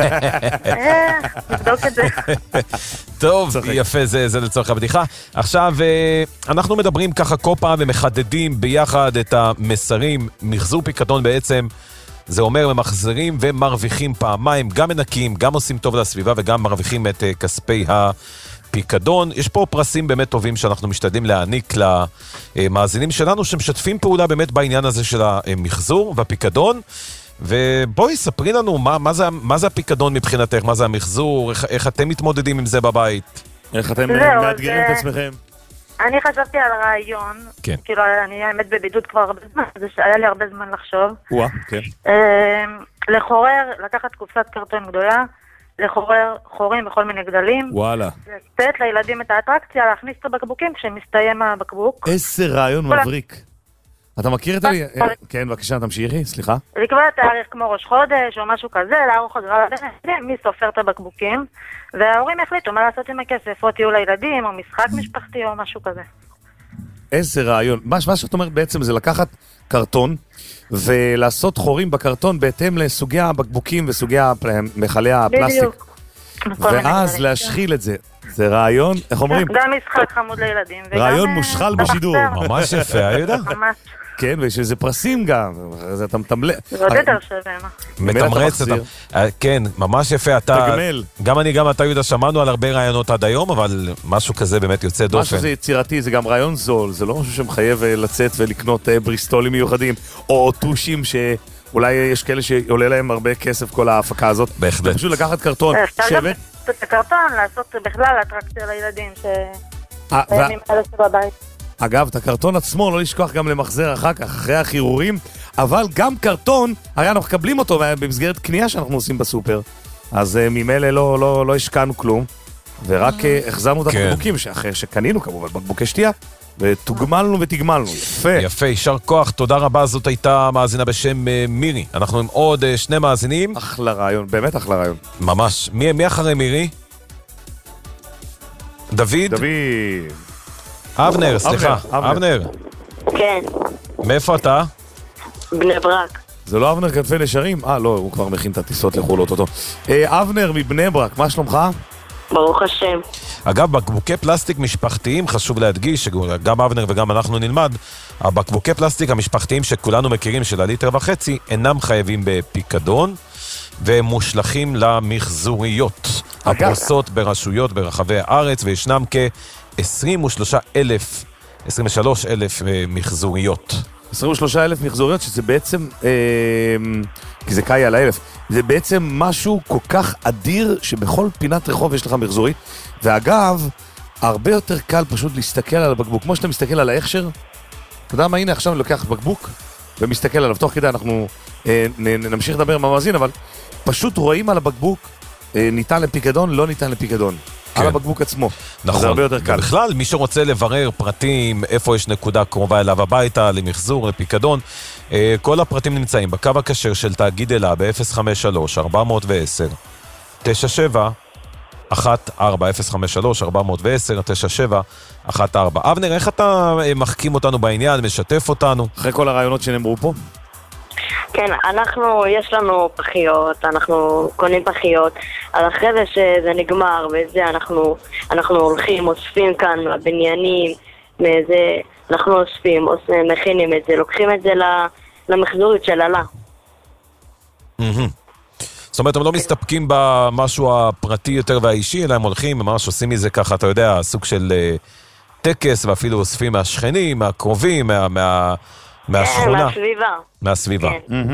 נבדוק את זה.
טוב, יפה, זה לצורך הבדיחה. עכשיו, אנחנו מדברים ככה כל פעם ומחדדים ביחד את המסרים. מחזור פיקדון בעצם, זה אומר ממחזרים ומרוויחים פעמיים, גם מנקים, גם עושים טוב לסביבה וגם מרוויחים את כספי ה... פיקדון. יש פה פרסים באמת טובים שאנחנו משתדלים להעניק למאזינים שלנו שמשתפים פעולה באמת בעניין הזה של המחזור והפיקדון. ובואי ספרי לנו מה, מה, זה, מה זה הפיקדון מבחינתך, מה זה המחזור, איך, איך אתם מתמודדים עם זה בבית?
איך אתם מאתגרים את עצמכם?
אני חשבתי על רעיון,
כן.
כאילו אני האמת בבידוד כבר הרבה זמן, זה שהיה לי הרבה זמן לחשוב.
וואה, כן.
לחורר, לקחת קופסת קרטון גדולה, לחורר חורים בכל מיני גדלים.
וואלה.
לתת לילדים את האטרקציה, להכניס את הבקבוקים כשמסתיים הבקבוק.
איזה רעיון מבריק. אתה מכיר את זה? כן, בבקשה, תמשיכי, סליחה.
לקבוע תאריך כמו ראש חודש או משהו כזה, לערוך חזרה, מי סופר את הבקבוקים, וההורים החליטו מה לעשות עם הכסף, או טיול לילדים, או משחק משפחתי, או משהו כזה.
איזה רעיון. מה שאת אומרת בעצם זה לקחת קרטון, ולעשות חורים בקרטון בהתאם לסוגי הבקבוקים וסוגי מכלי הפלסטיק.
בדיוק.
ואז להשחיל את זה. זה רעיון, איך אומרים?
גם משחק חמוד לילדים.
רעיון מושחל בשידור.
ממש יפה, הידע?
ממש.
כן, ויש איזה פרסים גם. אז אתה מתמלא.
זה עוד יותר שווה, מה?
מתמרץ אותם. כן, ממש יפה.
תגמל.
גם אני, גם אתה, יהודה, שמענו על הרבה רעיונות עד היום, אבל משהו כזה באמת יוצא דופן.
משהו זה יצירתי, זה גם רעיון זול. זה לא משהו שמחייב לצאת ולקנות בריסטולים מיוחדים, או טושים שאולי יש כאלה שעולה להם הרבה כסף כל ההפקה הזאת.
בהחלט.
פשוט לקחת קרטון,
שבט. את הקרטון, לעשות בכלל אטרקציה לילדים שבימים האלה שבבית.
אגב, את הקרטון עצמו לא לשכוח גם למחזר אחר כך, אחרי החירורים, אבל גם קרטון, הרי אנחנו מקבלים אותו במסגרת קנייה שאנחנו עושים בסופר, אז ממילא לא, לא, לא השקענו כלום, ורק החזרנו את הבקבוקים, אחרי שקנינו כמובן בקבוקי שתייה, ותוגמלנו ותגמלנו. יפה.
יפה, יישר כוח, תודה רבה. זאת הייתה מאזינה בשם מירי. אנחנו עם עוד שני מאזינים.
אחלה רעיון, באמת אחלה רעיון.
ממש. מי, מי אחרי מירי? דוד?
דוד.
אבנר, סליחה. אבנר.
כן.
מאיפה אתה?
בני ברק.
זה לא אבנר כנפי נשרים? אה, לא, הוא כבר מכין את הטיסות לחול אותו. אבנר מבני ברק, מה שלומך?
ברוך השם.
אגב, בקבוקי פלסטיק משפחתיים, חשוב להדגיש, שגם אבנר וגם אנחנו נלמד, הבקבוקי פלסטיק המשפחתיים שכולנו מכירים של הליטר וחצי, אינם חייבים בפיקדון, והם מושלכים למחזוריות, הפרוסות ברשויות ברחבי הארץ, וישנם כ-עשרים ושלושה אלף, עשרים ושלושה אלף מחזוריות.
עשרים ושלושה אלף מחזוריות, שזה בעצם, אה, כי זה קאי על האלף, זה בעצם משהו כל כך אדיר, שבכל פינת רחוב יש לך מחזורית, ואגב, הרבה יותר קל פשוט להסתכל על הבקבוק, כמו שאתה מסתכל על ההכשר, אתה יודע מה, הנה עכשיו אני לוקח בקבוק, ומסתכל עליו, תוך כדי אנחנו אה, נמשיך לדבר עם המאזין, אבל פשוט רואים על הבקבוק, אה, ניתן לפיקדון, לא ניתן לפיקדון. כן. על הבקבוק עצמו.
נכון.
זה הרבה יותר קל.
בכלל, מי שרוצה לברר פרטים, איפה יש נקודה קרובה אליו הביתה, למחזור, לפיקדון, כל הפרטים נמצאים בקו הכשר של תאגיד אלה ב-אפס חמש שלוש ארבע עשר תשע שבע אחת ארבע, אפס חמש שלוש ארבע עשר תשע שבע אחת ארבע. אבנר, איך אתה מחכים אותנו בעניין, משתף אותנו?
אחרי כל הרעיונות שנאמרו פה?
כן, אנחנו, יש לנו פחיות, אנחנו קונים פחיות, אז אחרי זה שזה נגמר וזה, אנחנו, אנחנו הולכים, אוספים כאן מהבניינים, מאיזה, אנחנו אוספים, אוספים, מכינים את זה, לוקחים את זה למחזורית של עלה.
זאת אומרת, הם לא מסתפקים במשהו הפרטי יותר והאישי, אלא הם הולכים, ממש עושים מזה ככה, אתה יודע, סוג של טקס, ואפילו אוספים מהשכנים, מהקרובים, מה... מה מהשכונה.
מהסביבה.
מהסביבה.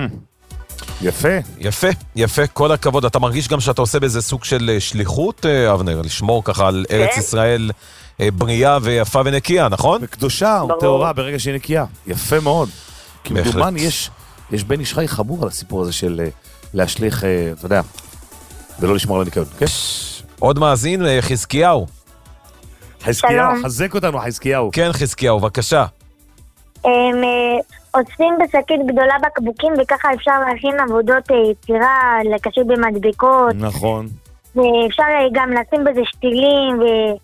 יפה.
יפה, יפה, כל הכבוד. אתה מרגיש גם שאתה עושה באיזה סוג של שליחות, אבנר, לשמור ככה על ארץ ישראל בריאה ויפה ונקייה, נכון?
וקדושה וטהורה ברגע שהיא נקייה. יפה מאוד. כי מדומן יש בין איש חי חמור על הסיפור הזה של להשליך, אתה יודע, ולא לשמור על הניקיון.
עוד מאזין, חזקיהו.
חזקיהו, חזק אותנו, חזקיהו.
כן, חזקיהו, בבקשה.
הם עושים בשקית גדולה בקבוקים, וככה אפשר להכין עבודות יצירה, לקשר במדבקות.
נכון.
ואפשר גם לשים בזה שתילים, ו...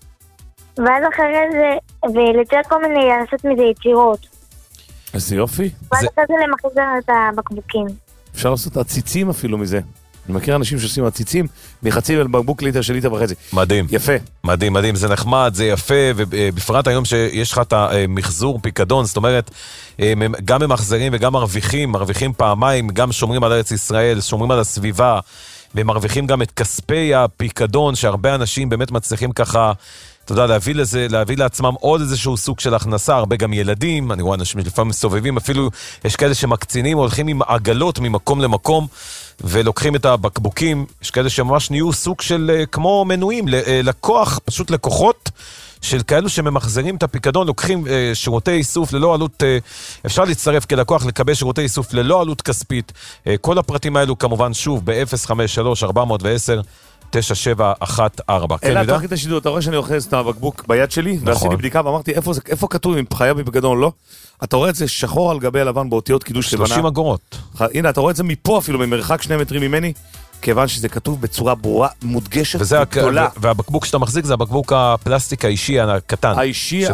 ואז אחרי זה, ולצייר כל מיני, לעשות מזה יצירות.
איזה יופי.
ואז אחרי זה למחזר את הבקבוקים.
אפשר לעשות עציצים אפילו מזה. אני מכיר אנשים שעושים עציצים מחצי בקבוק ליטר של ליטר וחצי.
מדהים.
יפה.
מדהים, מדהים. זה נחמד, זה יפה, ובפרט היום שיש לך את המחזור פיקדון, זאת אומרת, גם ממחזרים וגם מרוויחים, מרוויחים פעמיים, גם שומרים על ארץ ישראל, שומרים על הסביבה, ומרוויחים גם את כספי הפיקדון, שהרבה אנשים באמת מצליחים ככה, אתה יודע, להביא לזה, להביא לעצמם עוד איזשהו סוג של הכנסה, הרבה גם ילדים, אני רואה אנשים לפעמים מסובבים, אפילו יש כאלה שמקצינים, הולכים עם עגלות ממקום למקום, ולוקחים את הבקבוקים, יש כאלה שממש נהיו סוג של כמו מנויים, לקוח, פשוט לקוחות, של כאלו שממחזרים את הפיקדון, לוקחים אה, שירותי איסוף ללא עלות, אה, אפשר להצטרף כלקוח לקבל שירותי איסוף ללא עלות כספית. אה, כל הפרטים האלו כמובן שוב ב-אפס חמש שלוש ארבע עשר תשע שבע אחת ארבע.
אלא תוך כדי שידור, אתה רואה שאני אוחז את הבקבוק ביד שלי, נכון. ועשיתי בדיקה ואמרתי איפה, זה, איפה כתוב אם חייב בפיקדון או לא. אתה רואה את זה שחור על גבי הלבן באותיות קידוש לבנה.
שלושים אגורות.
הנה, אתה רואה את זה מפה אפילו, במרחק שני מטרים ממני. כיוון שזה כתוב בצורה ברורה, מודגשת וגדולה.
והבקבוק שאתה מחזיק זה הבקבוק הפלסטיק האישי הקטן.
האישי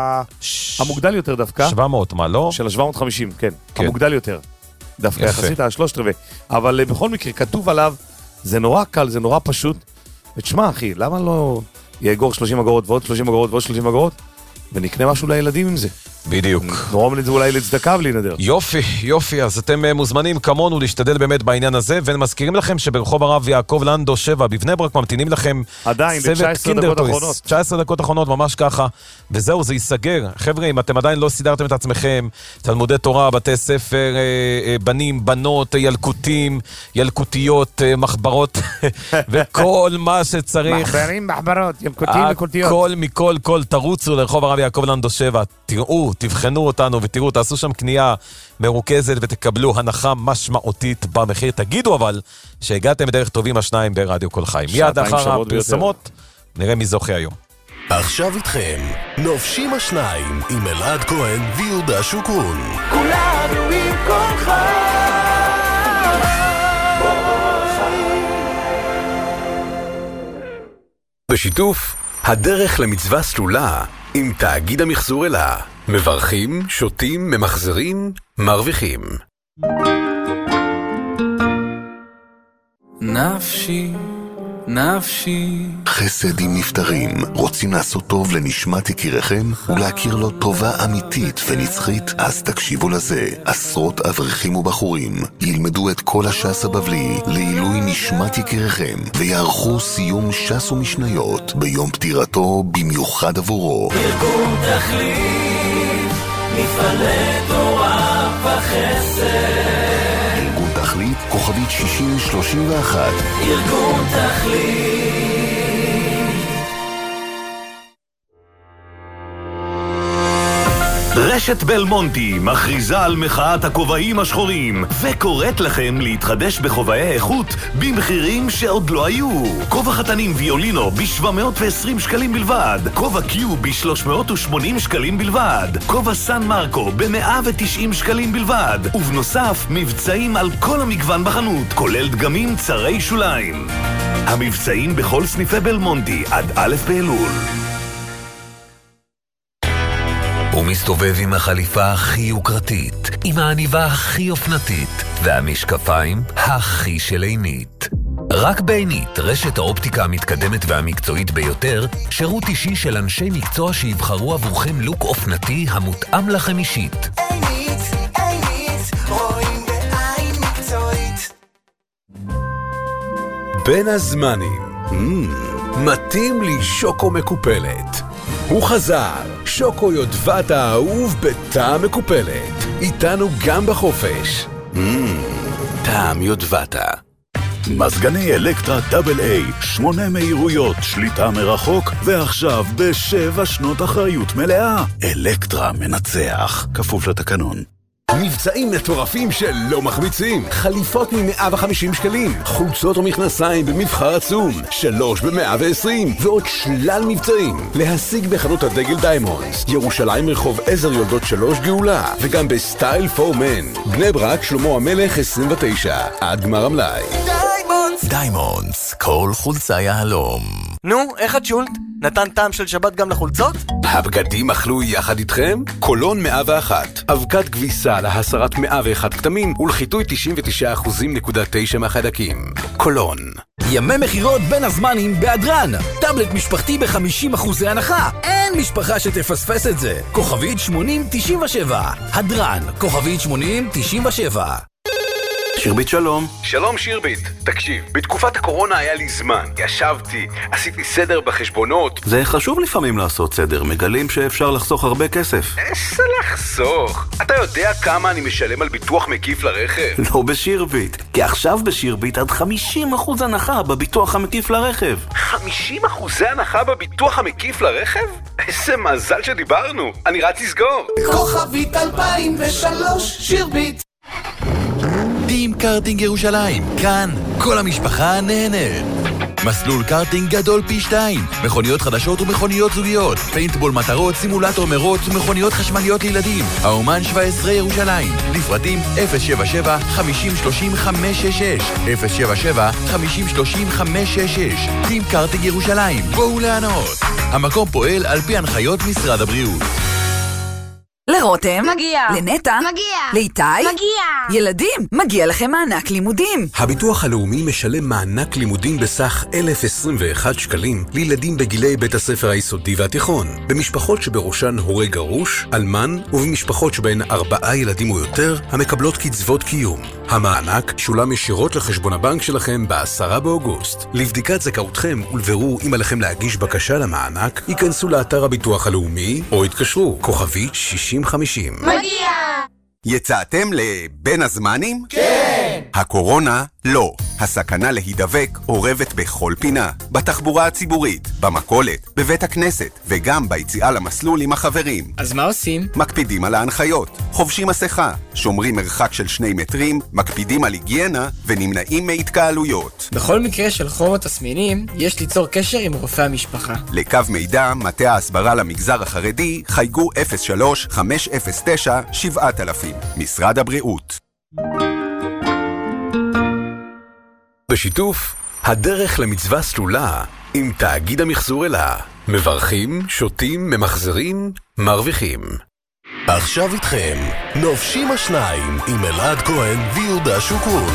המוגדל יותר דווקא.
שבע מאות, מה לא?
של ה-שבע מאות וחמישים, כן. המוגדל יותר. דווקא יחסית השלושת רבעי. אבל בכל מקרה, כתוב עליו, זה נורא קל, זה נורא פשוט. ותשמע, אחי, למה לא יאגור שלושים אגורות ועוד שלושים אגורות ועוד שלושים אגורות? ונקנה משהו לילדים עם זה.
בדיוק.
נורא את זה אולי לצדקה ולהינדר.
יופי, יופי, אז אתם מוזמנים כמונו להשתדל באמת בעניין הזה, ומזכירים לכם שברחוב הרב יעקב לנדו שבע בבני ברק ממתינים לכם
עדיין, ב-תשע עשרה דקות אחרונות.
תשע עשרה דקות אחרונות, ממש ככה, וזהו, זה ייסגר. חבר'ה, אם אתם עדיין לא סידרתם את עצמכם, תלמודי תורה, בתי ספר, בנים, בנות, ילקוטים, ילקוטיות, מחברות, וכל מה שצריך.
מחברים, מחברות, ילקוטים וקוטיות.
הכל מכל כל תרוצו לרחוב הרב יעקב לנדו שבע, תראו, תבחנו אותנו ותראו, תעשו שם קנייה מרוכזת ותקבלו הנחה משמעותית במחיר. תגידו אבל שהגעתם בדרך טובים השניים ברדיו כל חיים. מיד אחר הפרסומות נראה מי זוכה היום.
עכשיו איתכם, נופשים השניים עם אלעד כהן ויהודה שוקרון.
כולנו עם כל חי.
בשיתוף הדרך למצווה סלולה עם תאגיד המחזור אלה. מברכים, שותים, ממחזרים, מרוויחים.
נפשי, נפשי.
חסד עם נפטרים. רוצים לעשות טוב לנשמת יקיריכם ולהכיר לו טובה אמיתית ונצחית? אז תקשיבו לזה. עשרות אברכים ובחורים ילמדו את כל הש"ס הבבלי לעילוי נשמת יקיריכם ויערכו סיום ש"ס ומשניות ביום פטירתו במיוחד עבורו.
ארגון תכלית, מפעלי תורה וחסד.
תכלית, כוכבית שישים שלושים ואחת.
ארגון תכלית.
רשת בלמונטי מכריזה על מחאת הכובעים השחורים וקוראת לכם להתחדש בכובעי איכות במחירים שעוד לא היו. כובע חתנים ויולינו ב-שבע מאות ועשרים שקלים בלבד, כובע קיו ב-שלוש מאות ושמונים שקלים בלבד, כובע סן מרקו ב-מאה ותשעים שקלים בלבד, ובנוסף מבצעים על כל המגוון בחנות, כולל דגמים צרי שוליים. המבצעים בכל סניפי בלמונטי עד א' באלול.
הוא מסתובב עם החליפה הכי יוקרתית, עם העניבה הכי אופנתית, והמשקפיים הכי של עינית. רק בעינית, רשת האופטיקה המתקדמת והמקצועית ביותר, שירות אישי של אנשי מקצוע שיבחרו עבורכם לוק אופנתי המותאם לכם אישית.
עינית, עינית, רואים בעין מקצועית.
בין הזמנים, mm, מתאים לי שוקו מקופלת. הוא חזר, שוקו יודבת האהוב בטעם מקופלת. איתנו גם בחופש. Mm, טעם יודבת.
מזגני אלקטרה דאבל איי, שמונה מהירויות, שליטה מרחוק, ועכשיו בשבע שנות אחריות מלאה. אלקטרה מנצח, כפוף לתקנון.
מבצעים מטורפים שלא מחמיצים. חליפות מ-מאה וחמישים שקלים, חולצות ומכנסיים במבחר עצום, שלוש ב-מאה ועשרים, ועוד שלל מבצעים. להשיג בחנות הדגל דיימונדס, ירושלים רחוב עזר יולדות שלוש גאולה, וגם בסטייל פור מן. בני ברק שלמה המלך עשרים ותשע, עד גמר המלאי.
דיימונדס!
דיימונדס, כל חולצה יהלום.
נו, איך את שולט? נתן טעם של שבת גם לחולצות?
הבגדים אכלו יחד איתכם? קולון מאה ואחת. אבקת כביסה להסרת מאה ואחת כתמים ולחיטוי תשעים ותשעה אחוזים נקודה תשע מהחיידקים. קולון.
ימי מחירות בין הזמנים בהדרן. טאבלט משפחתי ב-חמישים אחוז הנחה. אין משפחה שתפספס את זה. כוכבית שמונים תשעים ושבע. הדרן, כוכבית שמונים תשעים ושבע.
שירבית שלום.
שלום שירבית, תקשיב, בתקופת הקורונה היה לי זמן, ישבתי, עשיתי סדר בחשבונות.
זה חשוב לפעמים לעשות סדר, מגלים שאפשר לחסוך הרבה כסף.
איזה לחסוך? אתה יודע כמה אני משלם על ביטוח מקיף לרכב?
לא בשירבית, כי עכשיו בשירבית עד חמישים אחוז הנחה בביטוח המקיף לרכב.
חמישים אחוז הנחה בביטוח המקיף לרכב? איזה מזל שדיברנו, אני רץ לסגור.
כוכבית אלפיים ושלוש שירבית.
דים קארטינג ירושלים, כאן כל המשפחה נהנית. מסלול קארטינג גדול פי שתיים, מכוניות חדשות ומכוניות זוגיות, פיינטבול מטרות, סימולטור מרוץ ומכוניות חשמליות לילדים. האומן שבע עשרה ירושלים, לפרטים אפס שבע שבע חמישים שלושים חמש שש שש, אפס שבע שבע חמישים שלושים חמש שש שש. דים קארטינג ירושלים, בואו לענות. המקום פועל על פי הנחיות משרד הבריאות.
לרותם,
מגיע.
לנטה,
מגיע.
לאיתי,
מגיע.
ילדים, מגיע לכם מענק לימודים.
הביטוח הלאומי משלם מענק לימודים בסך אלף עשרים ואחת שקלים לילדים בגילי בית הספר היסודי והתיכון, במשפחות שבראשן הורה גרוש, אלמן, ובמשפחות שבהן ארבעה ילדים או יותר המקבלות קצבות קיום. המענק שולם ישירות לחשבון הבנק שלכם בעשרה באוגוסט. לבדיקת זכאותכם ולברור אם עליכם להגיש בקשה למענק, ייכנסו לאתר הביטוח הלאומי או התקשרו כוכבית שישים חמישים.
מגיע!
יצאתם לבין הזמנים?
כן!
הקורונה, לא. הסכנה להידבק אורבת בכל פינה. בתחבורה הציבורית, במכולת, בבית הכנסת, וגם ביציאה למסלול עם החברים.
אז מה עושים?
מקפידים על ההנחיות, חובשים מסכה, שומרים מרחק של שני מטרים, מקפידים על היגיינה ונמנעים מהתקהלויות.
בכל מקרה של חום או תסמינים, יש ליצור קשר עם רופא המשפחה.
לקו מידע, מטה ההסברה למגזר החרדי, חייגו אפס שלוש חמש אפס תשע שבע אלפים. משרד הבריאות.
בשיתוף הדרך למצווה סלולה עם תאגיד המחזור אלה. מברכים, שותים, ממחזרים, מרוויחים.
עכשיו איתכם, נופשים השניים עם אלעד כהן ויהודה שוקרון.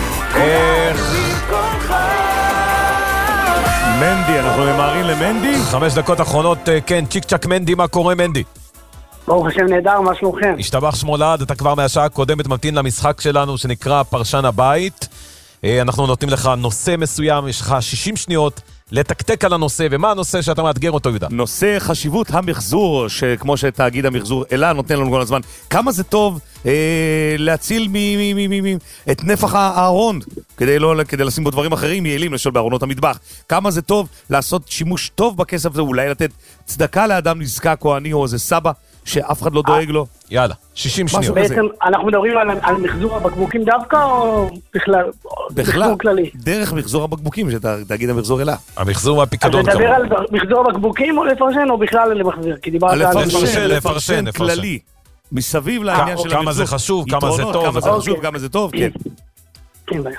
מנדי, אנחנו ממהרים למנדי?
חמש דקות אחרונות, כן, צ'יק צ'ק מנדי, מה קורה מנדי?
ברוך השם נהדר, מה שלומכם?
השתבח שמולד, אתה כבר מהשעה הקודמת ממתין למשחק שלנו שנקרא פרשן הבית. אנחנו נותנים לך נושא מסוים, יש לך שישים שניות לתקתק על הנושא, ומה הנושא שאתה מאתגר אותו, יהודה?
נושא חשיבות המחזור, שכמו שתאגיד המחזור אלה נותן לנו כל הזמן, כמה זה טוב אה, להציל מ- מ- מ- מ- את נפח הארון, כדי, לא, כדי לשים בו דברים אחרים יעילים, לשאול בארונות המטבח. כמה זה טוב לעשות שימוש טוב בכסף הזה, אולי לתת צדקה לאדם נזקק או עני או איזה סבא, שאף אחד לא דואג לו.
יאללה, שישים שניות.
בעצם אנחנו מדברים על, על מחזור הבקבוקים דווקא או בכלל?
בכלל, דרך מחזור הבקבוקים, שתגיד המחזור אלה.
המחזור והפיקדון.
אז לדבר על מחזור הבקבוקים או לפרשן או בכלל למחזיר? כי דיברת על...
לפרשן, לפרשן, כללי. מסביב לעניין של המחזור.
כמה זה חשוב, כמה זה טוב.
כמה זה חשוב, כמה זה טוב, כן.
כן, בעיה.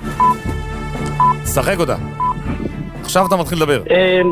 שחק אותה. עכשיו אתה מתחיל לדבר.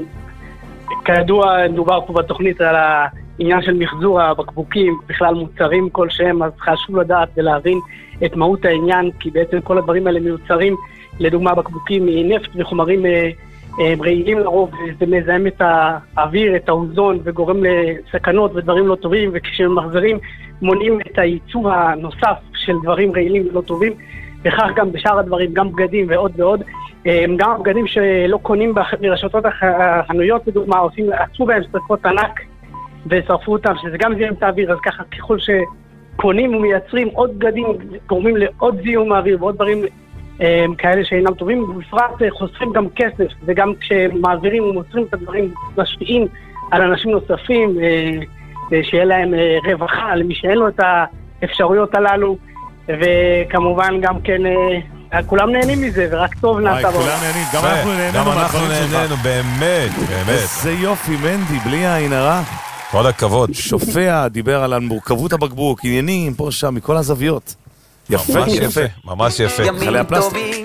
כידוע, דובר פה בתוכנית על ה... עניין של מחזור הבקבוקים, בכלל מוצרים כלשהם, אז חשוב לדעת ולהבין את מהות העניין, כי בעצם כל הדברים האלה מיוצרים, לדוגמה בקבוקים מנפט וחומרים אה, אה, רעילים לרוב, זה מזהם את האוויר, את האוזון, וגורם לסכנות ודברים לא טובים, וכשמחזרים מונעים את הייצור הנוסף של דברים רעילים ולא טובים, וכך גם בשאר הדברים, גם בגדים ועוד ועוד, אה, גם הבגדים שלא קונים ברשתות החנויות, לדוגמה, עושים, עצרו בהם שרפות ענק, ושרפו אותם, שזה גם זיהם את האוויר, אז ככה ככל שקונים ומייצרים עוד בגדים, גורמים לעוד זיהום האוויר ועוד דברים אה, כאלה שאינם טובים, ובפרט אה, חוסכים גם כסף, וגם כשמעבירים ומוצרים את הדברים משפיעים על אנשים נוספים, אה, שיהיה להם אה, רווחה, למי שאין לו את האפשרויות הללו, וכמובן גם כן, אה, כולם נהנים מזה, ורק טוב נעשה בו.
כולם נהנים, גם אנחנו נהנינו.
גם אנחנו נהנינו, באמת, באמת.
איזה יופי, מנדי, בלי העין הרע.
כל הכבוד.
שופע, דיבר על מורכבות הבקבוק, עניינים, פה שם, מכל הזוויות. יפה,
ממש יפה, ממש יפה.
חלי הפלסטיק.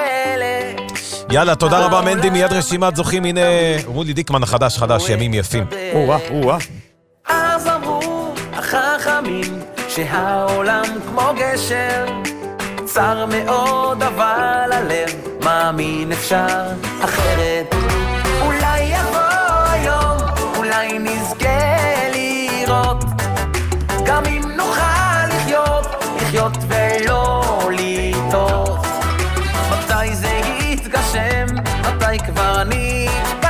יאללה, תודה רבה מנדי, מיד רשימת זוכים, הנה רולי דיקמן החדש חדש, ימים יפים.
או-אה, או-אה.
אז אמרו החכמים שהעולם כמו גשר, צר מאוד אבל הלב מאמין אפשר אחרת. אולי יבוא היום, אולי נזכה לראות, גם אם נוכל לחיות, לחיות ולא לטעות. מתי זה יתגשם, מתי כבר נתפעם,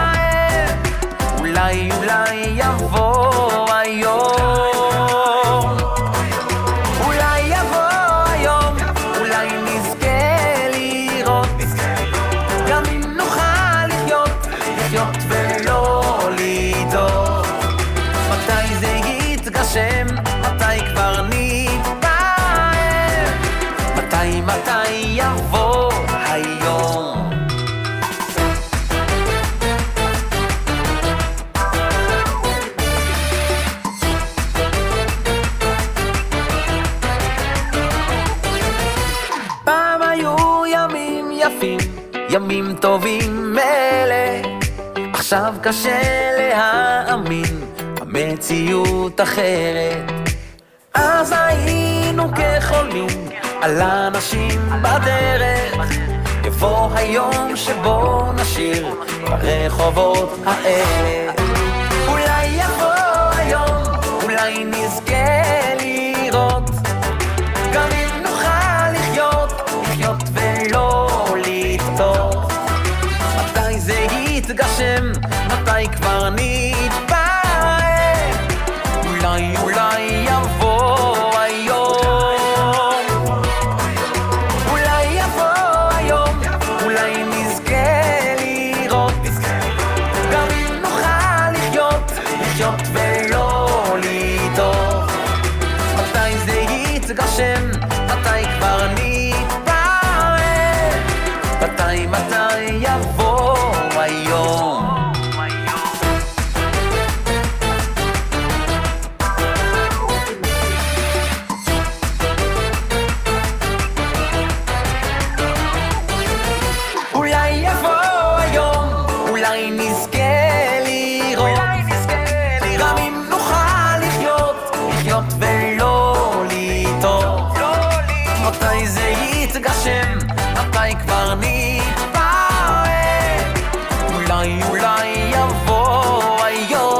אולי אולי יבוא היום, אולי יבוא היום, אולי נזכה לראות, גם אם נוכל לחיות, לחיות ולא לטעות. מתי זה יתגשם, מתי כבר נתפעם, מתי מתי יבוא היום. פעם היו ימים יפים, ימים טובים מלא, עכשיו קשה להאמין, המציאות אחרת. אז היינו כחולמים על אנשים בדרך, יבוא היום שבו נשיר ברחובות האלה. אולי יבוא היום, אולי נזכה לראות, גם אם נוכל לחיות, לחיות ולא לטעות. מתי זה יתגשם, מתי כבר נתפעם, אולי אולי יבוא היום, אולי יבוא אולי נזכה לראות, גם אם נוכל לחיות, לחיות ולא לטעות. מתי זה יתגשם, מתי כבר נתפעל, אולי אולי יבוא היום,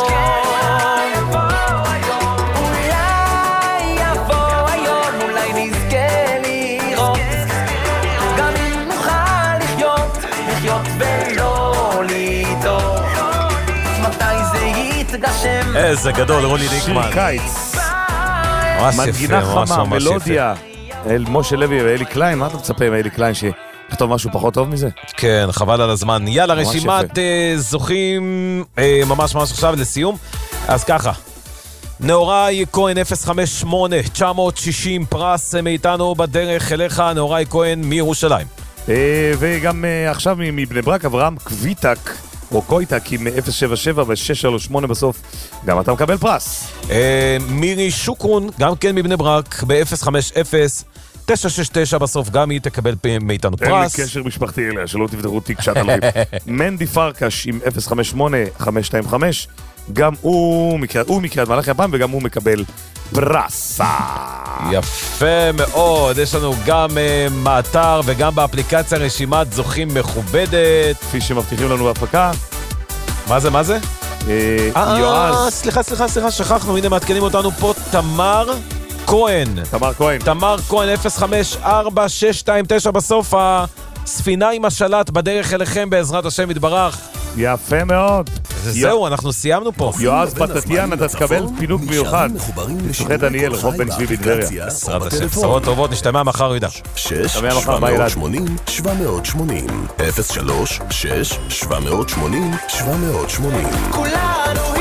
אולי יבוא היום, אולי נזכה לראות, גם אם נוכל לחיות, לחיות ולא לטעות. מתי זה יתגשם.
איזה גדול, רוני דיקמן.
שיר קיץ.
ממש
מנגינה
יפה, ממש
חמה,
ממש
מלודיה. אל משה לוי ואלי קליין, מה אתה מצפה מאלי קליין שיכתוב משהו פחות טוב מזה?
כן, חבל על הזמן. יאללה,
ממש
רשימת
יפה.
אה, זוכים אה, ממש ממש עכשיו לסיום. אז ככה, נאורי כהן אפס חמש שמונה תשע שישים פרס מאיתנו בדרך אליך, נאורי כהן מירושלים.
אה, וגם אה, עכשיו מבני ברק, אברהם קוויטק, או קויטק עם אפס שבע שבע ו-שש שלוש שמונה בסוף, גם אתה מקבל פרס.
אה, מירי שוקרון, גם כן מבני ברק, ב-אפס חמש אפס תשע שש תשע בסוף, גם היא תקבל מאיתנו
אין
פרס.
לי קשר משפחתי אליה, שלא תפתחו תיק שעת אלוהים. מנדי פרקש עם אפס חמש שמונה חמש שתיים חמש, גם הוא מקריית, הוא מקריית מלאכי הפעם, וגם הוא מקבל פרס.
יפה מאוד, יש לנו גם uh, מאתר וגם באפליקציה רשימת זוכים מכובדת.
כפי שמבטיחים לנו בהפקה.
מה זה, מה זה?
אה, יועז.
סליחה, סליחה, סליחה, שכחנו, הנה מעדכנים אותנו פה, תמר כהן.
תמר כהן.
תמר כהן, אפס חמש ארבע שש שתיים תשע בסוף, הספינה עם השלט בדרך אליכם בעזרת השם יתברך.
יפה מאוד.
זהו, אנחנו סיימנו פה.
יועז בתתיין, אתה תקבל פינוק מיוחד. שוחט דניאל, רחוב בן צבי בטבריה.
בעזרת השם, בשורות טובות, נשתמע מחר ידע.
שש שבע שמונים שבע שמונים אפס שלוש שש שבע שמונים שבע שמונים.
כולנו